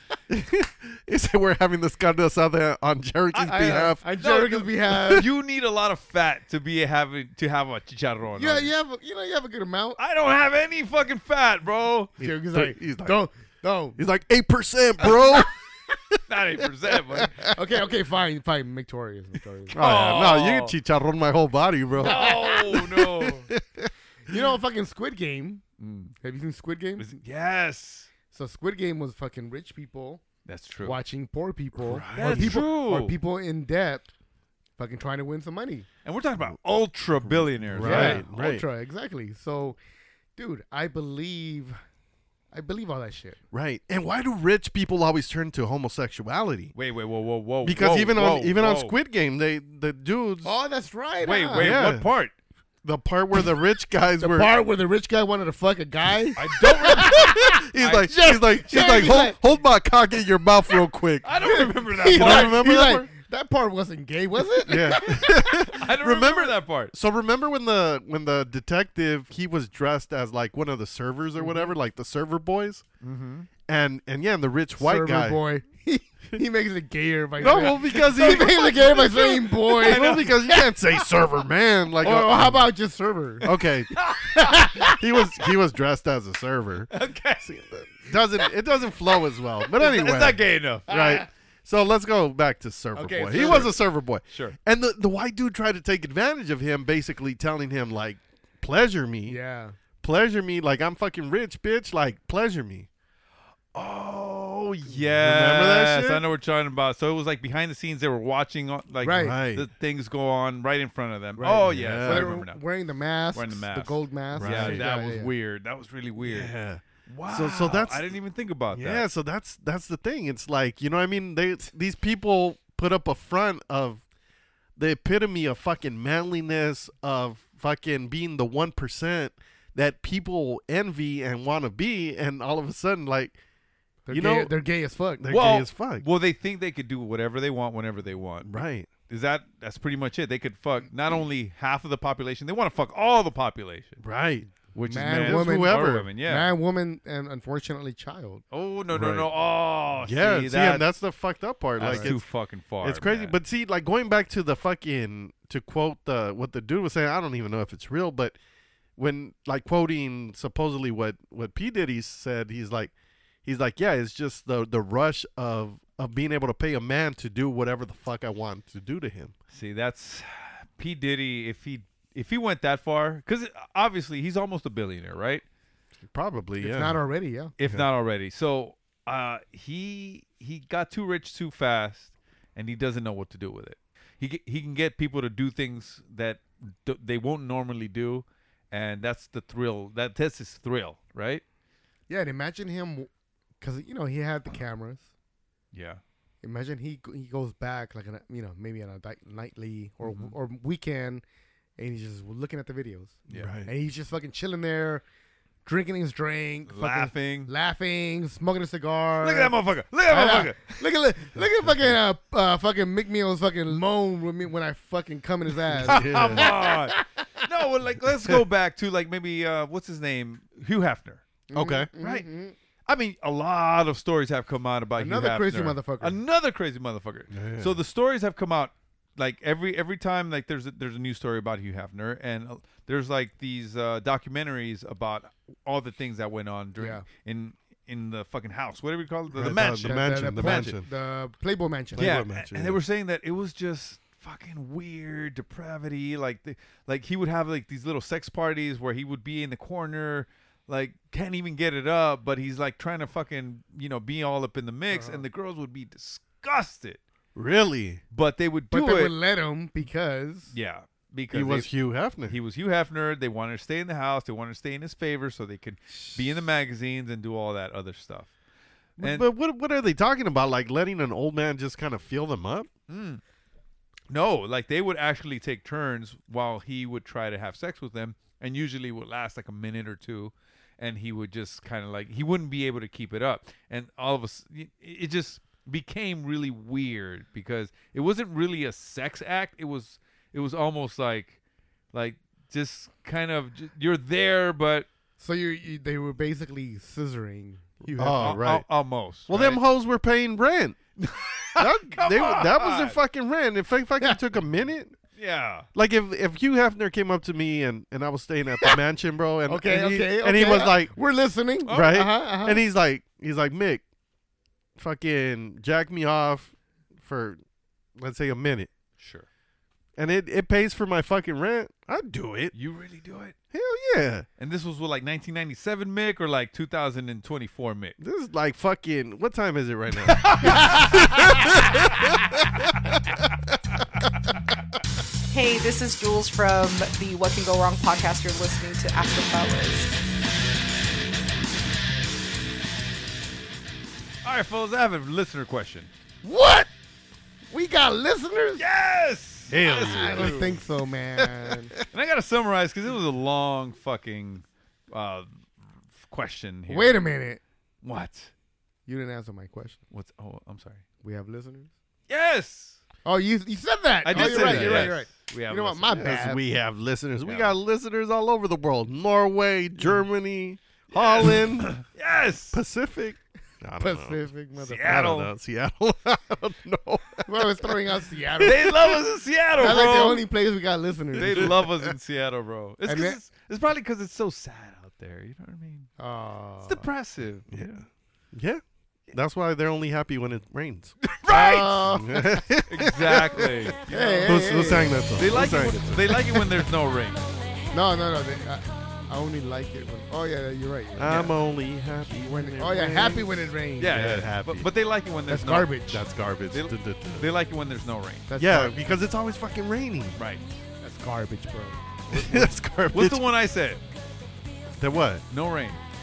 He said we're having this carne asada on Jerry's behalf. On Jerry's behalf. You need a lot of fat to have a chicharron. Yeah, you have a good amount. I don't have any fucking fat, bro. Jerry's like, don't. He's like 8%, bro. Not 8%, but okay, fine. Victorious. Oh yeah, no, you can chicharron my whole body, bro. No. You know, fucking Squid Game. Have you seen Squid Game? Yes. So Squid Game was fucking rich people. That's true. Watching poor people. Right. That's true. Or people in debt fucking trying to win some money. And we're talking about ultra billionaires, right? Yeah, ultra, exactly. So, dude, I believe all that shit. Right. And why do rich people always turn to homosexuality? Wait, whoa. Because on Squid Game, the dudes. Oh, that's right. Wait, yeah. What part? The part where the rich guys the part where the rich guy wanted to fuck a guy. I don't remember. he's like, hold my cock in your mouth real quick. I don't remember that. You don't remember that part? That part wasn't gay, was it? Yeah. I don't remember that part. So remember when the detective, he was dressed as like one of the servers or whatever, like the server boys, and the rich white server guy boy. He makes it gayer by because he makes it gayer by saying boy. No, because you can't say server man. Like, how about just server? Okay, he was dressed as a server. Okay, it doesn't flow as well. But anyway, it's not gay enough, right? So let's go back to server boy. He was a server boy, sure. And the white dude tried to take advantage of him, basically telling him like, "Pleasure me, pleasure me. Like, I'm fucking rich, bitch. Like, pleasure me." Oh yeah, remember that shit? I know what you're talking about. So it was like behind the scenes, they were watching like the things go on right in front of them. Right. Oh yeah, I remember now. Wearing the mask, the gold mask. Right. Yeah, that was weird. That was really weird. Yeah, Wow. So that's I didn't even think about that. Yeah, so that's the thing. It's like, you know what I mean? These people put up a front of the epitome of fucking manliness, of fucking being the 1% that people envy and want to be, and all of a sudden, like, they're gay as fuck. They're gay as fuck. Well, they think they could do whatever they want whenever they want. Right. That's pretty much it. They could fuck not only half of the population, they want to fuck all the population. Right. Which man, is woman, whoever. Women, yeah. Man, woman, and unfortunately child. Oh, no. Oh, yeah, see, and that's the fucked up part. That's like, too fucking far. It's crazy. Man. But see, like, going back to the fucking, to quote what the dude was saying, I don't even know if it's real, but when, like, quoting supposedly what P. Diddy said, he's like, yeah, it's just the rush of being able to pay a man to do whatever the fuck I want to do to him. See, that's P. Diddy. If he went that far, because obviously he's almost a billionaire, right? Probably, yeah. If not already, yeah. If not already. So he got too rich too fast, and he doesn't know what to do with it. He can get people to do things that they won't normally do, and that's the thrill. That's his thrill, right? Yeah, and imagine him, because he had the cameras. Yeah. Imagine he goes back like maybe on a nightly or weekend, and he's just looking at the videos. Yeah. Right. And he's just fucking chilling there, drinking his drink, laughing, smoking a cigar. Look at that motherfucker! Look at that motherfucker! Look at fucking Mick Mills fucking moan with me when I fucking come in his ass. Come on. No, well, like, let's go back to, like, maybe what's his name, Hugh Hefner. Okay. Right. I mean, a lot of stories have come out about Another Hugh Hefner. Another crazy motherfucker. Yeah. So the stories have come out, like, every time, like, there's a new story about Hugh Hefner, and there's, like, these documentaries about all the things that went on during in the fucking house. What do we call it? The mansion. The mansion. The Playboy Mansion. Yeah, mansion, and they were saying that it was just fucking weird depravity. Like he would have, like, these little sex parties where he would be in the corner, like, can't even get it up, but he's, like, trying to fucking, be all up in the mix, and the girls would be disgusted. Really? But they would do But they would let him because... Yeah. Because he was Hugh Hefner. He was Hugh Hefner. They wanted to stay in the house. They wanted to stay in his favor so they could be in the magazines and do all that other stuff. But what are they talking about? Like, letting an old man just kind of feel them up? No, like, they would actually take turns while he would try to have sex with them, and usually would last like a minute or two, and he would just kind of, like, he wouldn't be able to keep it up. And all of a sudden, it just became really weird because it wasn't really a sex act. It was almost like just kind of, you're there, but... So they were basically scissoring. Right. Almost. Well, right? them hoes were paying rent. that was their fucking rent. If it fucking took a minute... Yeah. Like, if Hugh Hefner came up to me and I was staying at the mansion, bro, and and he was like, we're listening, right? And he's like, Mick, fucking jack me off for, let's say, a minute. Sure. And it pays for my fucking rent. I'd do it. You really do it? Hell yeah. And this was what, like 1997 Mick or like 2024 Mick? This is like fucking, what time is it right now? Hey, this is Jules from the What Can Go Wrong podcast. You're listening to Ask the Fellas. All right, fellas, I have a listener question. What? We got listeners? Yes! Hell yes, yeah. I don't think so, man. And I got to summarize because it was a long fucking question here. Wait a minute. What? You didn't answer my question. Oh, I'm sorry. We have listeners? Yes! Oh, you said that. I did say that. You're right. We have you know what? My bad. We have listeners. We Yeah. got listeners all over the world. Norway, Germany, Holland. Yes! Pacific. I don't Pacific, motherfucker. Seattle. Seattle. I don't know. Well, I was throwing out Seattle. They love us in Seattle, That's bro. like the only place we got listeners. They love us in Seattle, bro. It's, And 'cause it's probably because it's so sad out there. You know what I mean? Oh. It's depressive. Yeah. Yeah. That's why they're only happy when it rains. Right! Exactly. Who's saying that song? They like it when there's no rain. No. I only like it when. Oh yeah, you're right. I'm only happy when it rains. happy when it rains. Yeah, happy. But they like it when there's That's no garbage. That's garbage. They like it when there's no rain. That's Yeah, garbage. because it's always fucking raining. Right. That's garbage, bro. That's garbage. What's the one I said? The what? No rain.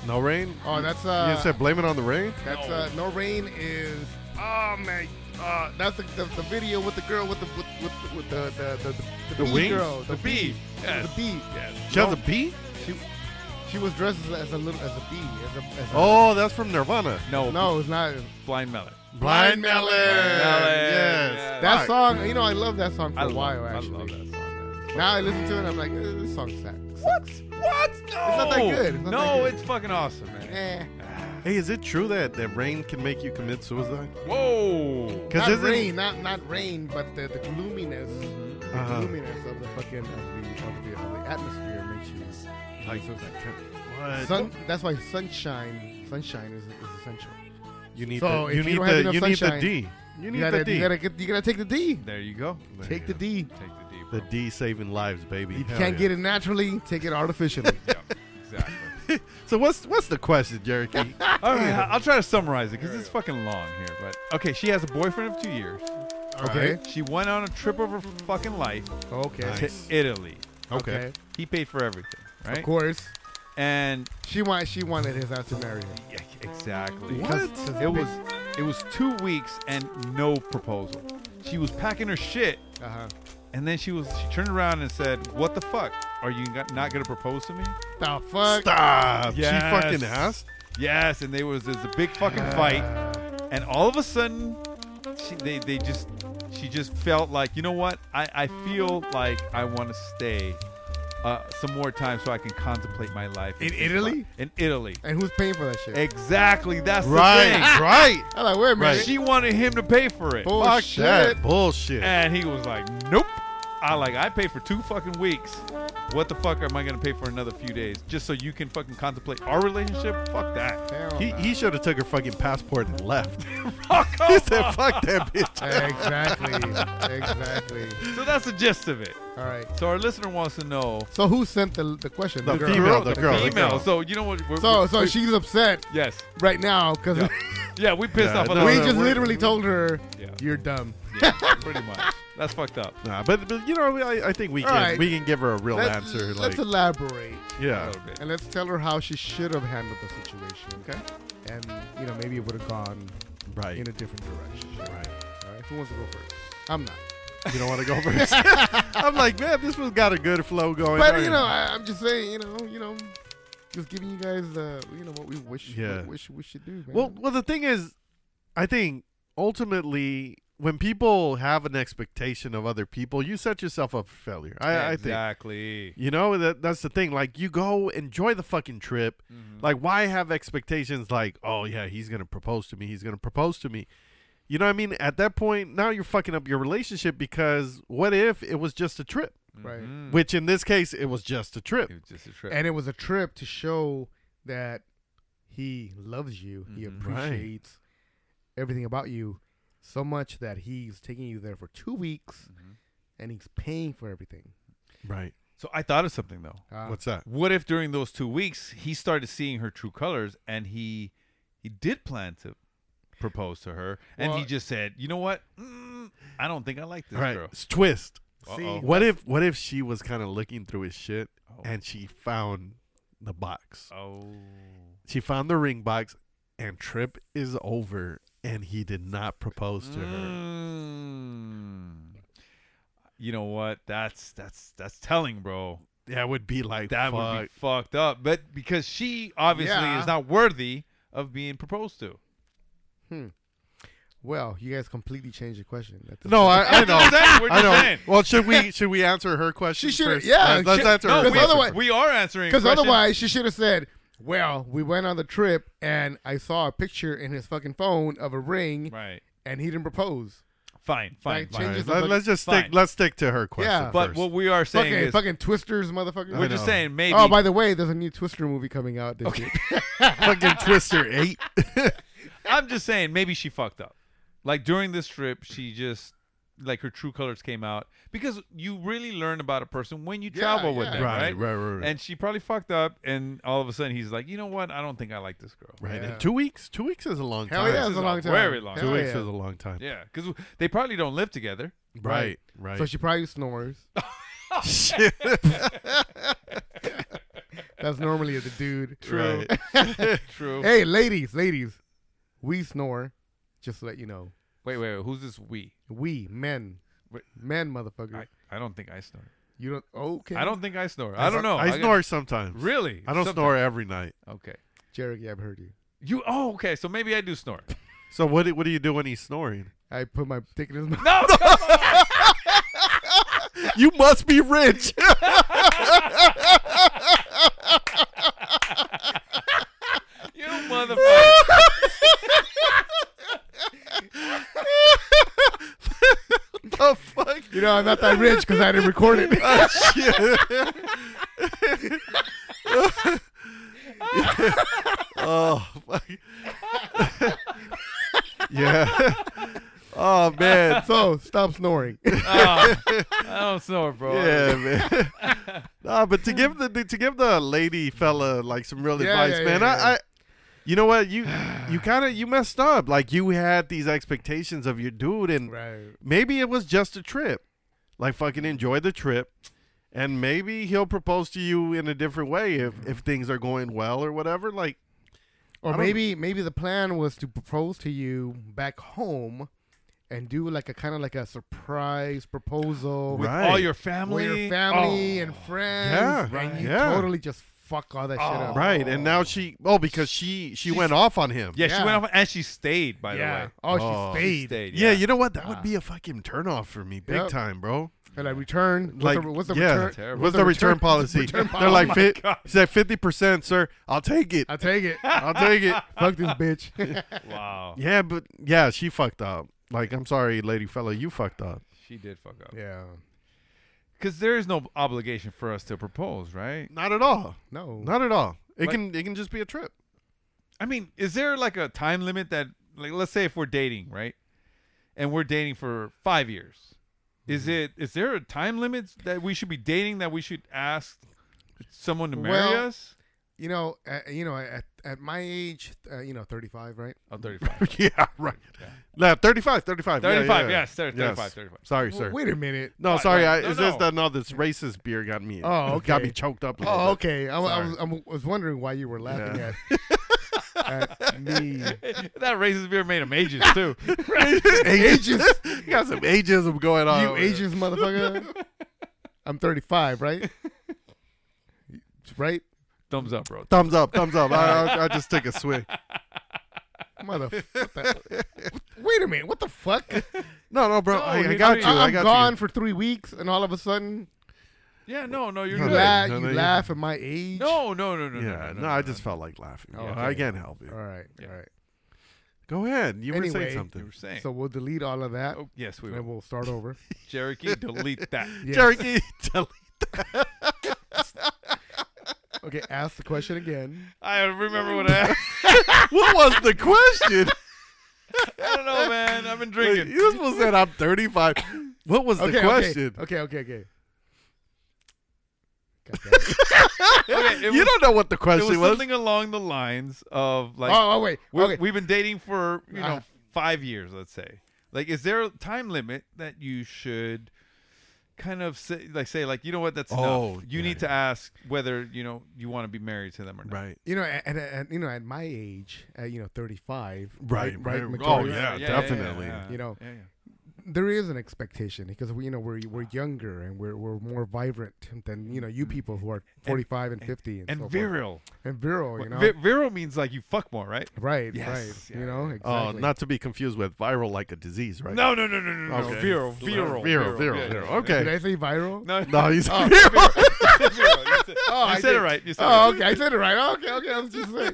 No Rain? Oh, that's you said Blame It on the Rain? That's No Rain is man. That's the video with the girl with the wings? girl. The bee. Yes. The bee. Yes. She has a bee? She was dressed as a bee. Oh, that's from Nirvana. No, it's not. Blind Melon. Blind Melon. Yes. That song, I love that song for a while, actually. I love that song, man. Now I listen to it and I'm like, this song's sad. What? No. It's not that good. No, it's fucking awesome, man. Hey, is it true that rain can make you commit suicide? Whoa. Not rain, not rain, but the gloominess. The gloominess of the fucking of the atmosphere makes you like suicide. That's why sunshine is essential. You need so the D. You need the D. You gotta take the D. There you go. Take the D. The D saving lives, baby. If you can't get it naturally, take it artificially. Yeah, exactly. So what's the question, Jericho? All right, I'll try to summarize it because it's fucking long here. But okay, she has a boyfriend of 2 years. Okay. She went on a trip of her fucking life. Okay. To Italy. Okay. He paid for everything, right? Of course. And she wanted his ass to marry her. Yeah, exactly. What? It was 2 weeks and no proposal. She was packing her shit. And then she turned around and said, "What the fuck? Are you not gonna propose to me?" The fuck? Stop. Yes. She fucking asked? Yes, and there's a big fucking fight, and all of a sudden, she just felt like, you know what? I feel like I want to stay some more time so I can contemplate my life. In Italy? In Italy. And who's paying for that shit? Exactly. That's right, the thing. right. I'm like, wait a minute. She wanted him to pay for it. Bullshit. Fuck that bullshit. And he was like, nope. I paid for 2 fucking weeks. What the fuck am I going to pay for another few days? Just so you can fucking contemplate our relationship? Fuck that. He should have took her fucking passport and left. He said, fuck that bitch. Exactly. So that's the gist of it. All right. So our listener wants to know. So who sent the question? The girl. female. So you know what? So she's upset. Yes. Right now because we pissed off. We just literally told her you're dumb. Yeah, pretty much. That's fucked up. Nah, but I think we can give her a real answer. Let's elaborate. Yeah. A little bit. And let's tell her how she should have handled the situation. Okay. And maybe it would have gone right in a different direction. Right. All right. Who wants to go first? I'm not. You don't want to go first? I'm like, man, this one's got a good flow going. But I'm just saying, just giving you guys what we wish we should do. Man. Well, the thing is, I think ultimately, when people have an expectation of other people, you set yourself up for failure. I think. Exactly. That's the thing. Like, you go enjoy the fucking trip. Mm-hmm. Like, why have expectations like, oh yeah, he's gonna propose to me. He's gonna propose to me. You know what I mean? At that point, now you're fucking up your relationship because what if it was just a trip? Right. Mm-hmm. Which in this case, it was just a trip. It was just a trip. And it was a trip to show that he loves you. Mm-hmm. He appreciates everything about you so much that he's taking you there for 2 weeks and he's paying for everything. Right. So I thought of something, though. What's that? What if during those 2 weeks he started seeing her true colors and he did plan to propose to her and he just said, you know what? I don't think I like this girl. It's twist. See, what if she was kind of looking through his shit and she found the box? She found the ring box and trip is over and he did not propose to her. You know what? That's telling, bro. That would be like that would be fucked up. But because she obviously is not worthy of being proposed to. Well, you guys completely changed the question. No, I know. I know. Well, should we answer her question? She should. First? Yeah, let's answer her. Because otherwise, we are answering. Because otherwise, she should have said, "Well, we went on the trip, and I saw a picture in his fucking phone of a ring, right? And he didn't propose." Fine. Let's just stick to her question. Yeah, but what we are saying is fucking Twisters, motherfucker. We're just saying maybe. Oh, by the way, there's a new Twister movie coming out this year. Fucking Twister 8. I'm just saying maybe she fucked up. Like during this trip, she just her true colors came out because you really learn about a person when you travel with them, right? Right. And she probably fucked up, and all of a sudden he's like, you know what? I don't think I like this girl. Right. And 2 weeks. 2 weeks is a long time. Hell yeah, it's a long time. Very long. 2 weeks is a long time. Yeah, because they probably don't live together. Right. So she probably snores. Shit. That's normally the dude. True. True. Hey, ladies, we snore. Just to let you know. Wait. Who's this we? We, men. Men, motherfucker. I don't think I snore. You don't? Okay. I don't think I snore. I don't know. I snore sometimes. Really? I don't snore every night. Okay. Jerick, I've heard you. Oh, okay. So maybe I do snore. So what do you do when he's snoring? I put my dick in his mouth. No, come on. You must be rich. You motherfucker. The fuck? You know, I'm not that rich because I didn't record it. Oh, shit. Oh, fuck. Yeah. Oh, man. So, stop snoring. I don't snore, bro. Yeah, man. Nah, but to give the lady fella like some real advice, man. I you know what, you messed up. Like, you had these expectations of your dude, and maybe it was just a trip. Like, fucking enjoy the trip, and maybe he'll propose to you in a different way if things are going well or whatever. Like, or maybe the plan was to propose to you back home. And do like a kind of like a surprise proposal with all your family, and friends. Yeah, and you totally just fuck all that shit up. Right, and now because she went off on him. Yeah, she went off, and she stayed. By the way, she stayed. Yeah, you know what? That would be a fucking turnoff for me, big time, bro. And I return. What's the return? What's the return policy? They're like, he said 50%, sir. I'll take it. I'll take it. Fuck this bitch. Wow. Yeah, but yeah, she fucked up. Like, I'm sorry, lady fella, you fucked up. She did fuck up. Yeah. Because there is no obligation for us to propose, right? Not at all. No. Not at all. It can just be a trip. I mean, is there like a time limit that, like, let's say if we're dating, right? And we're dating for 5 years. Is there a time limit that we should be dating that we should ask someone to marry us? You know, at my age, 35, right? Oh, 35. Yeah, right. Yeah. No, 35. 35, yes, 35. Sorry, sir. Wait a minute. No, sorry. This racist beer got me. Oh, okay. Got me choked up. Oh, okay. I was wondering why you were laughing at me. That racist beer made him ages too. Ages. You got some ageism going on. You ages motherfucker. I'm 35, right? Right? Thumbs up, bro. Thumbs up. I just take a swig. Motherfucker. Wait a minute. What the fuck? No, bro. I got you. I'm gone for 3 weeks, and all of a sudden. Yeah, no, you're good. You laugh at my age. No. Yeah, I just felt like laughing. Oh, okay. I can't help it. All right. Go ahead. You were saying something. You were saying. So we'll delete all of that. Oh, yes, we will. And we'll start over. Cherokee, delete that. Yes. Cherokee, delete that. Okay, ask the question again. I don't remember what I asked. What was the question? I don't know, man. I've been drinking. You were supposed to say I'm 35. What was the question? Okay. Okay, you don't know what the question was. It was something along the lines of like. Oh wait. Okay. We've been dating for 5 years, let's say. Like, is there a time limit that you should kind of say, you know what, that's enough. You need to ask whether you want to be married to them or not. Right. At my age, 35. Right. Oh yeah, definitely. Yeah. There is an expectation because we're younger and we're more vibrant than you people who are 45 and 50 and so virile. And virile, virile means like you fuck more, right? Right. Yes. Right. Exactly. Oh, not to be confused with viral like a disease, right? No. Okay. Viral. Okay. Did I say viral? No, you said viral. You said it right. Okay, I said it right. Okay. I was just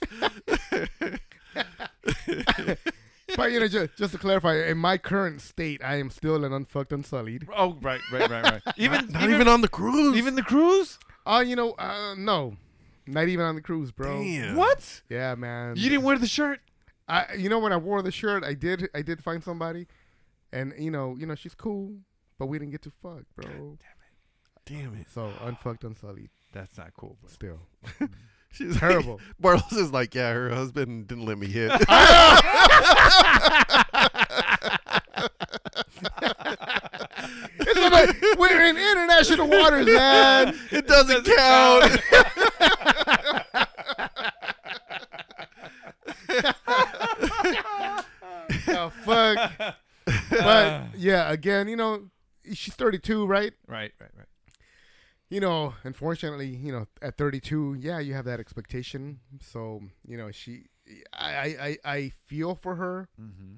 saying. But just to clarify, in my current state, I am still an unfucked, unsullied. Oh, right. Not even on the cruise. Even the cruise? No, not even on the cruise, bro. Damn. What? Yeah, man. You didn't wear the shirt? When I wore the shirt, I did find somebody, and she's cool, but we didn't get to fuck, bro. Damn it. So unfucked, unsullied. That's not cool, bro. Still. She's terrible. Bartles is like, yeah, her husband didn't let me hit. We're in international waters, man. It doesn't count. yeah, again, she's 32, right? Right. Unfortunately, at 32, yeah, you have that expectation. So, I feel for her,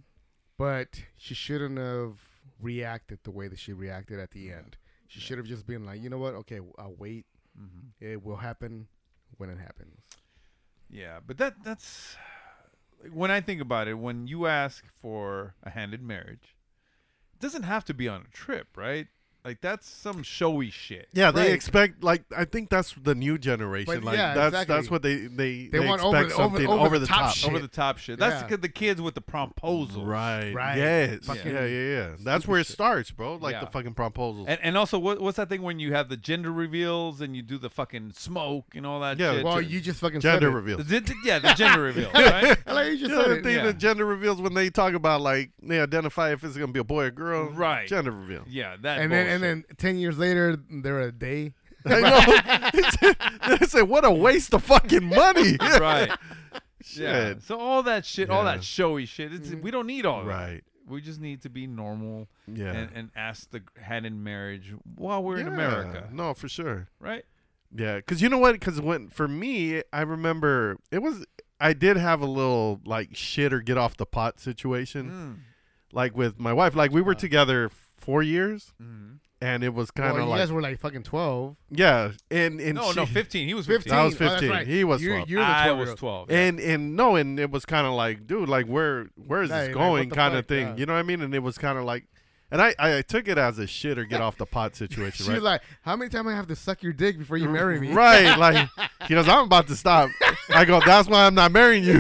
but she shouldn't have reacted the way that she reacted at the end. She should have just been like, you know what? Okay, I'll wait. It will happen when it happens. Yeah, but that's when I think about it. When you ask for a hand in marriage, it doesn't have to be on a trip, right? Like, that's some showy shit. Yeah, they expect, I think that's the new generation. But that's what they want expect something over the top. shit. Over the top shit. That's the kids with the promposals. Right. Yes. Yeah. That's where it starts, bro. The fucking promposals. And also, what's that thing when you have the gender reveals and you do the fucking smoke and all that shit? Well, you just fucking gender said reveals. The gender reveals, right? I like you just said it. The gender reveals when they talk about, they identify if it's going to be a boy or girl. Right. Gender reveal. Yeah, that and then 10 years later, they're a day. I know. They say, what a waste of fucking money. Right. Shit. Yeah. So all that shit, all that showy shit, we don't need all that. Right. We just need to be normal and ask the hand in marriage while we're in America. No, for sure. Right? Yeah, because you know what? Because for me, I remember I did have a little, shit or get off the pot situation. With my wife. We were together 4 years. And it was kind of you guys were fucking 12. Yeah, and no, 15. He was 15. I was 15. Oh, right. He was 12. You're the 12. I was 12. Yeah. And it was kind of dude, where is this going, kind of thing. Yeah. You know what I mean? And it was kind of and I took it as a shit or get off the pot situation. She was like, how many times I have to suck your dick before you marry me? Right, he goes, I'm about to stop. I go, that's why I'm not marrying you.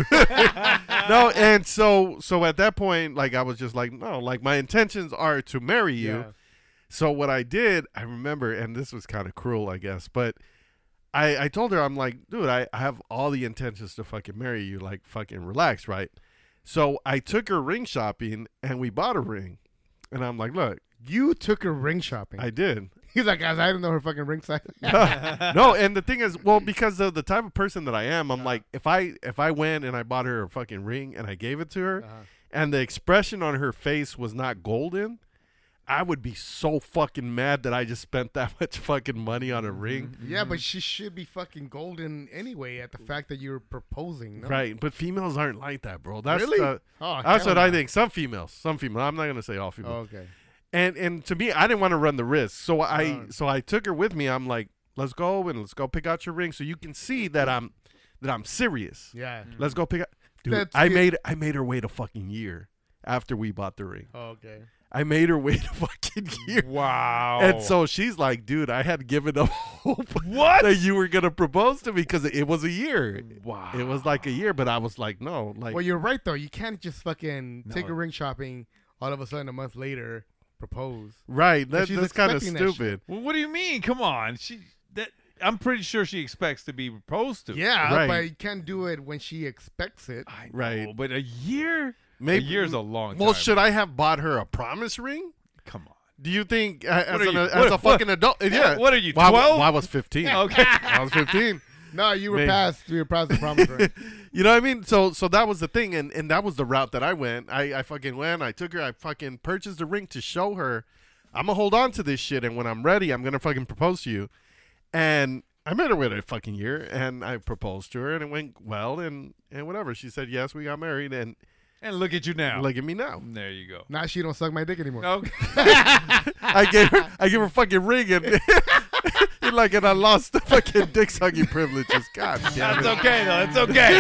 No, and so at that point, I was just no, my intentions are to marry you. Yeah. So what I did, I remember, and this was kind of cruel, I guess, but I told her, I'm like, dude, I have all the intentions to fucking marry you, fucking relax, right? So I took her ring shopping, and we bought a ring. And I'm like, look. You took her ring shopping? I did. He's like, guys, I didn't know her fucking ring size. No, and the thing is, because of the type of person that I am, I'm like, if I went and I bought her a fucking ring and I gave it to her, and the expression on her face was not golden, I would be so fucking mad that I just spent that much fucking money on a ring. Yeah, but she should be fucking golden anyway at the fact that you're proposing. No? Right, but females aren't like that, bro. That's really? That's what I think. Some females. I'm not going to say all females. Oh, okay. And to me, I didn't want to run the risk. So I took her with me. I'm like, let's go pick out your ring so you can see that I'm serious. Yeah. Let's go pick out. Dude, I made her wait a fucking year after we bought the ring. Oh, okay. I made her wait a fucking year. Wow. And so she's like, dude, I had given up hope that you were going to propose to me because it was a year. Wow. It was a year, but I was like, no. Well, you're right, though. You can't just fucking take a ring shopping, all of a sudden a month later, propose. Right. That's kind of stupid. Well, what do you mean? Come on. I'm pretty sure she expects to be proposed to. Yeah, right. But you can't do it when she expects it. I know, right. But a year? Maybe, a year's a long time. Well, should I have bought her a promise ring? Come on. Do you think as a fucking adult? Yeah. What are you, 12? I was 15. Okay. I was 15. No, you were past the promise ring. You know what I mean? So that was the thing, and that was the route that I went. I fucking went. I took her. I fucking purchased the ring to show her, I'm going to hold on to this shit, and when I'm ready, I'm going to fucking propose to you. And I met her wait a fucking year, and I proposed to her, and it went well, and whatever. She said yes, we got married, and look at you now. Look at me now. There you go. Now she don't suck my dick anymore. Okay. I gave her fucking ring, and and I lost the fucking dick sucking privileges. God damn it. That's okay though. It's okay.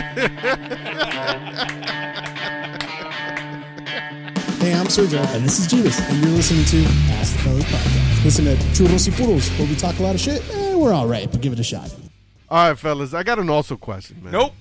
Hey, I'm Sergio. And this is Jeebus. And you're listening to Ask the Fellas Podcast. Listen to Churros y Puros, where we talk a lot of shit. We're all right, but give it a shot. All right, fellas. I got an also question, man. Nope.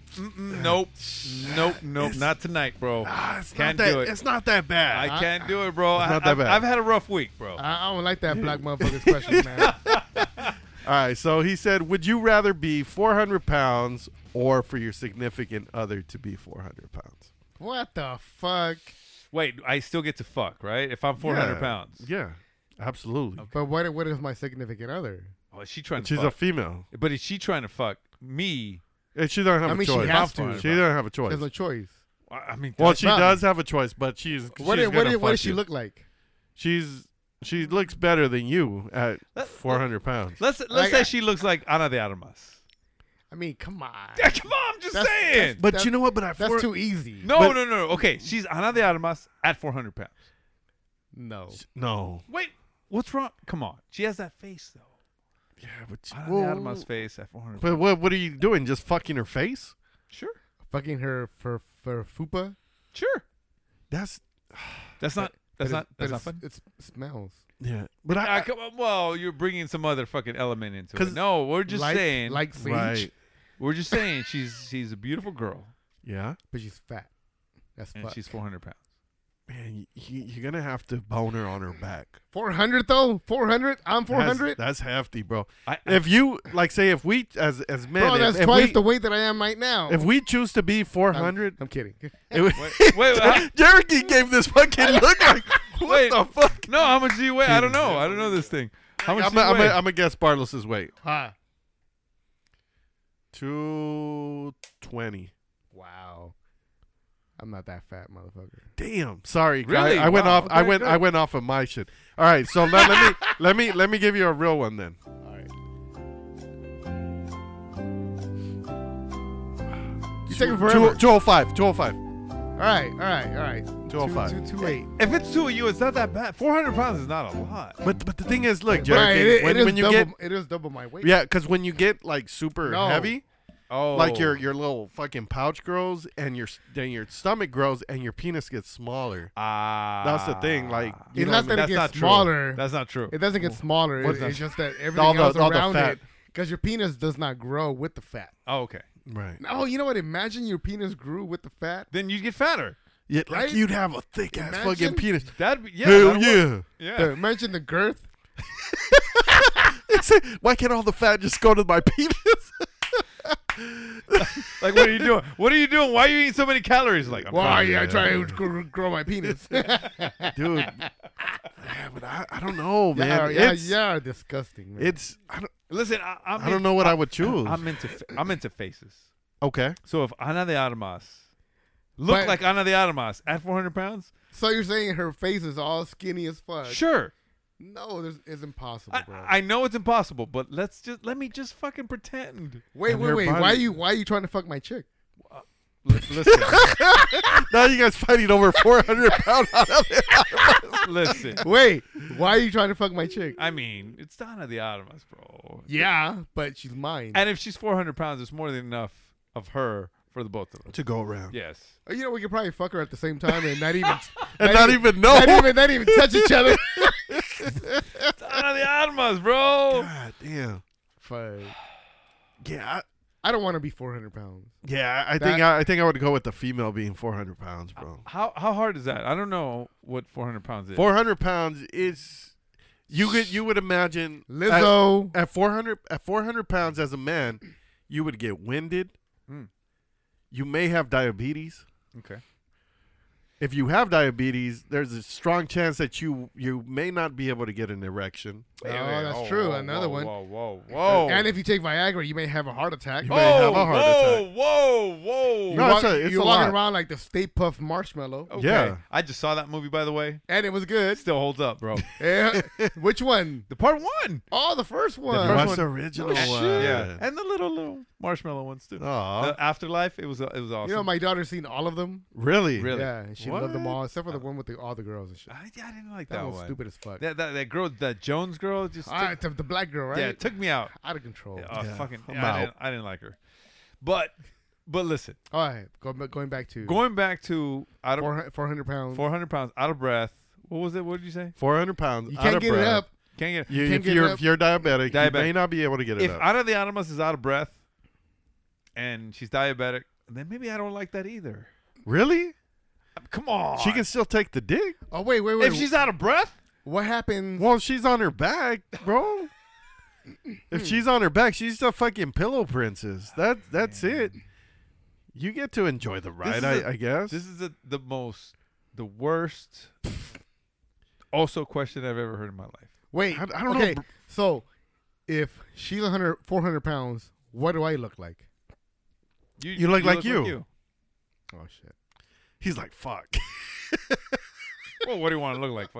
Not tonight, bro. Can't do it. It's not that bad. I can't do it, bro. It's not that bad. I've had a rough week, bro. I don't like that black motherfucker's question, man. All right, so he said, would you rather be 400 pounds or for your significant other to be 400 pounds? What the fuck? Wait, I still get to fuck, right? If I'm 400 pounds. Yeah, absolutely. Okay. But what is my significant other? Oh, is she trying to She's fuck? a female. But is she trying to fuck me? And she doesn't have a choice. She has to. She doesn't have a choice. There's no choice. I mean, well, she does have a choice, but she's what does she look like? She looks better than you at 400 pounds. Let's say she looks like Ana de Armas. I mean, come on. Yeah, come on, I'm just saying. But you know what? But that's too easy. No. Okay, she's Ana de Armas at 400 pounds. No. Wait, what's wrong? Come on. She has that face, though. Yeah, but Ana de Armas face at 400 But pounds. what are you doing? Just fucking her face? Sure. Fucking her for fupa? Sure. That's not fun. It smells. Yeah, but come on, well, you're bringing some other fucking element into it. No, we're just saying, like sage. Right. We're just saying she's a beautiful girl. Yeah, but she's fat. That's and she's 400 pounds. Man, you're gonna have to bone her on her back. 400 though? 400? I'm 400. That's hefty, bro. If you say if we as men, bro, that's twice the weight that I am right now. If we choose to be 400, I'm kidding. Wait, Jerky gave this fucking look like. What the fuck? No, how much do you weigh? I don't know this thing. How much do you weigh? I'm gonna guess Barlos's weight. 220. Wow. I'm not that fat, motherfucker. Damn. Sorry, really? I went wow. off. Okay, I went off of my shit. All right, so let me give you a real one then. All right. You taking forever? 205. All right. 205. 228. If it's two of you, it's not that bad. 400 pounds is not a lot. But the thing is, look, Jerky, right, it is double my weight. Yeah, because when you get like super heavy, like your Oh. little fucking pouch grows and your stomach grows and your penis gets smaller. That's the thing. Like, it's not that it gets true. smaller. That's not true. It doesn't get smaller. It's just that everything all else the around fat. it, because your penis does not grow with the fat. Oh, okay. Right. Oh, you know what? Imagine your penis grew with the fat. Then you'd get fatter. Yeah, Right? like you'd have a thick ass fucking penis. That'd be, Hell that'd yeah. work. Yeah. Imagine the girth. Why can't all the fat just go to my penis? Like, what are you doing? What are you doing? Why are you eating so many calories? Like, I'm trying trying to grow my penis. Dude. Yeah, but I don't know, man. Yeah, disgusting, man. Listen, I don't know what I would choose. I'm into faces. Okay. So if Ana de Armas look like Ana de Armas at 400 pounds. So you're saying her face is all skinny as fuck? Sure. No, it's impossible, bro. I know it's impossible, but let me just fucking pretend. Wait. Why are you trying to fuck my chick? Listen. Now you guys fighting over 400 pounds. Listen. Wait, why are you trying to fuck my chick? I mean, it's Ana de Armas, bro. Yeah, but she's mine. And if she's 400 pounds, it's more than enough of her for the both of us to go around. Yes. You know, we could probably fuck her at the same time and not even not even know. Not even touch each other. It's Ana de Armas, bro. God damn. Fuck. Yeah. I don't want to be 400 pounds. Yeah, I think I would go with the female being 400 pounds, bro. How hard is that? I don't know what 400 pounds is. 400 pounds is you would imagine Lizzo at 400 pounds as a man, you would get winded. You may have diabetes. Okay. If you have diabetes, there's a strong chance that you may not be able to get an erection. That's true. Another one. Whoa. And if you take Viagra, you may have a heart attack. You may have a heart attack. Whoa. You're walking around like the Stay Puft Marshmallow. Okay. Yeah. I just saw that movie, by the way. And it was good. Still holds up, bro. Yeah. Which one? The part one. Oh, the first one. The original one. Yeah. And the little marshmallow ones, too. Aww. The Afterlife, it was awesome. You know, my daughter's seen all of them. Really? Yeah. She loved them all, except for the one with all the girls and shit. I didn't like that one. one. Stupid as fuck. That girl, that Jones girl, just the black girl, right? Yeah, it took me out. Out of control. I didn't like her. But listen. All right, going back to 400 pounds. 400 pounds, out of breath. What was it? What did you say? 400 pounds. You can't get it up. Can't get it. If you're diabetic, you may not be able to get it up. If Ana de Armas is out of breath and she's diabetic, then maybe I don't like that either. Really? Come on. She can still take the dick. Oh, wait. If she's out of breath? What happens? Well, she's on her back, bro. If she's on her back, she's a fucking pillow princess. That's it. You get to enjoy the ride, I guess. This is the worst also question I've ever heard in my life. Wait, I don't know. So, if she's 400 pounds, what do I look like? You look like you. Oh, shit. He's like, fuck. Well, what do you want to look like?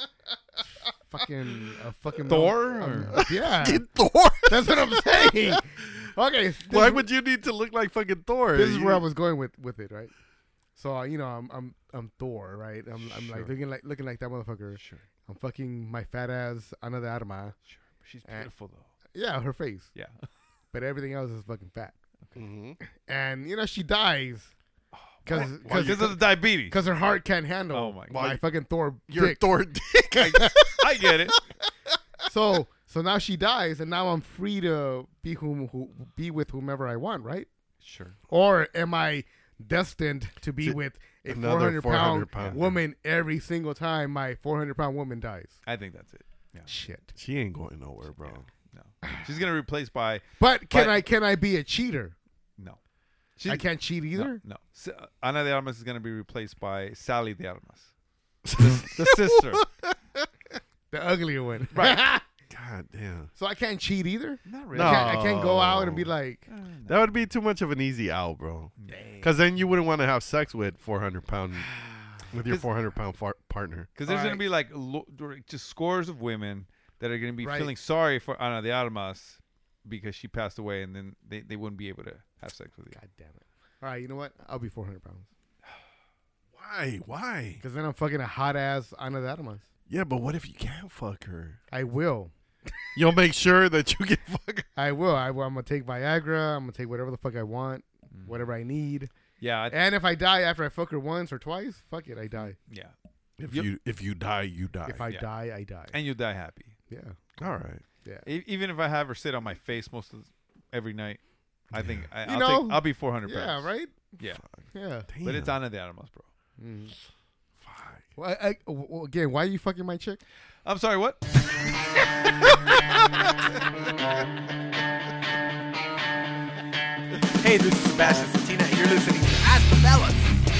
Fucking Thor? Yeah. Fucking Thor. That's what I'm saying. Okay. Why would you need to look like fucking Thor? This is where I was going with it, right? So I'm Thor, right? I'm like looking like that motherfucker. Sure. I'm fucking my fat ass Ana de Armas. Sure. She's beautiful though. Yeah, her face. Yeah. But everything else is fucking fat. Okay. Mm-hmm. And she dies because of the diabetes. Because her heart can't handle my fucking Thor. Your dick. Thor dick. I get it. So now she dies, and now I'm free to be with whomever I want, right? Sure. Or am I destined to be with a 400-pound woman every single time my 400-pound woman dies? I think that's it. Yeah. Shit. She ain't going nowhere, bro. Yeah. No. She's gonna replace by. But can I be a cheater? No. I can't cheat either. No. Ana de Armas is gonna be replaced by Sally de Armas, the sister, the uglier one. Right. God damn. So I can't cheat either? Not really. No. I can't go out and be like... That would be too much of an easy out, bro. Because then you wouldn't want to have sex with 400-pound... with your 400-pound partner. Because there's going to be like just scores of women that are going to be feeling sorry for Ana de Armas because she passed away, and then they wouldn't be able to have sex with you. God damn it. All right, you know what? I'll be 400 pounds. Why? Because then I'm fucking a hot-ass Ana de Armas. Yeah, but what if you can't fuck her? I will. You'll make sure that you can fuck her. I will. I'm going to take Viagra. I'm going to take whatever the fuck I want, whatever I need. Yeah. And if I die after I fuck her once or twice, fuck it, I die. Yeah. If you die, you die. If I die, I die. And you die happy. Yeah. All right. Yeah. Even if I have her sit on my face every night, I think I'll be 400 pounds. Yeah, right? Yeah. Yeah. Damn. But it's Ana de Armas, bro. Well, again, why are you fucking my chick? I'm sorry, what? Hey, this is Sebastian Satina, and you're listening to Ask the Fellas.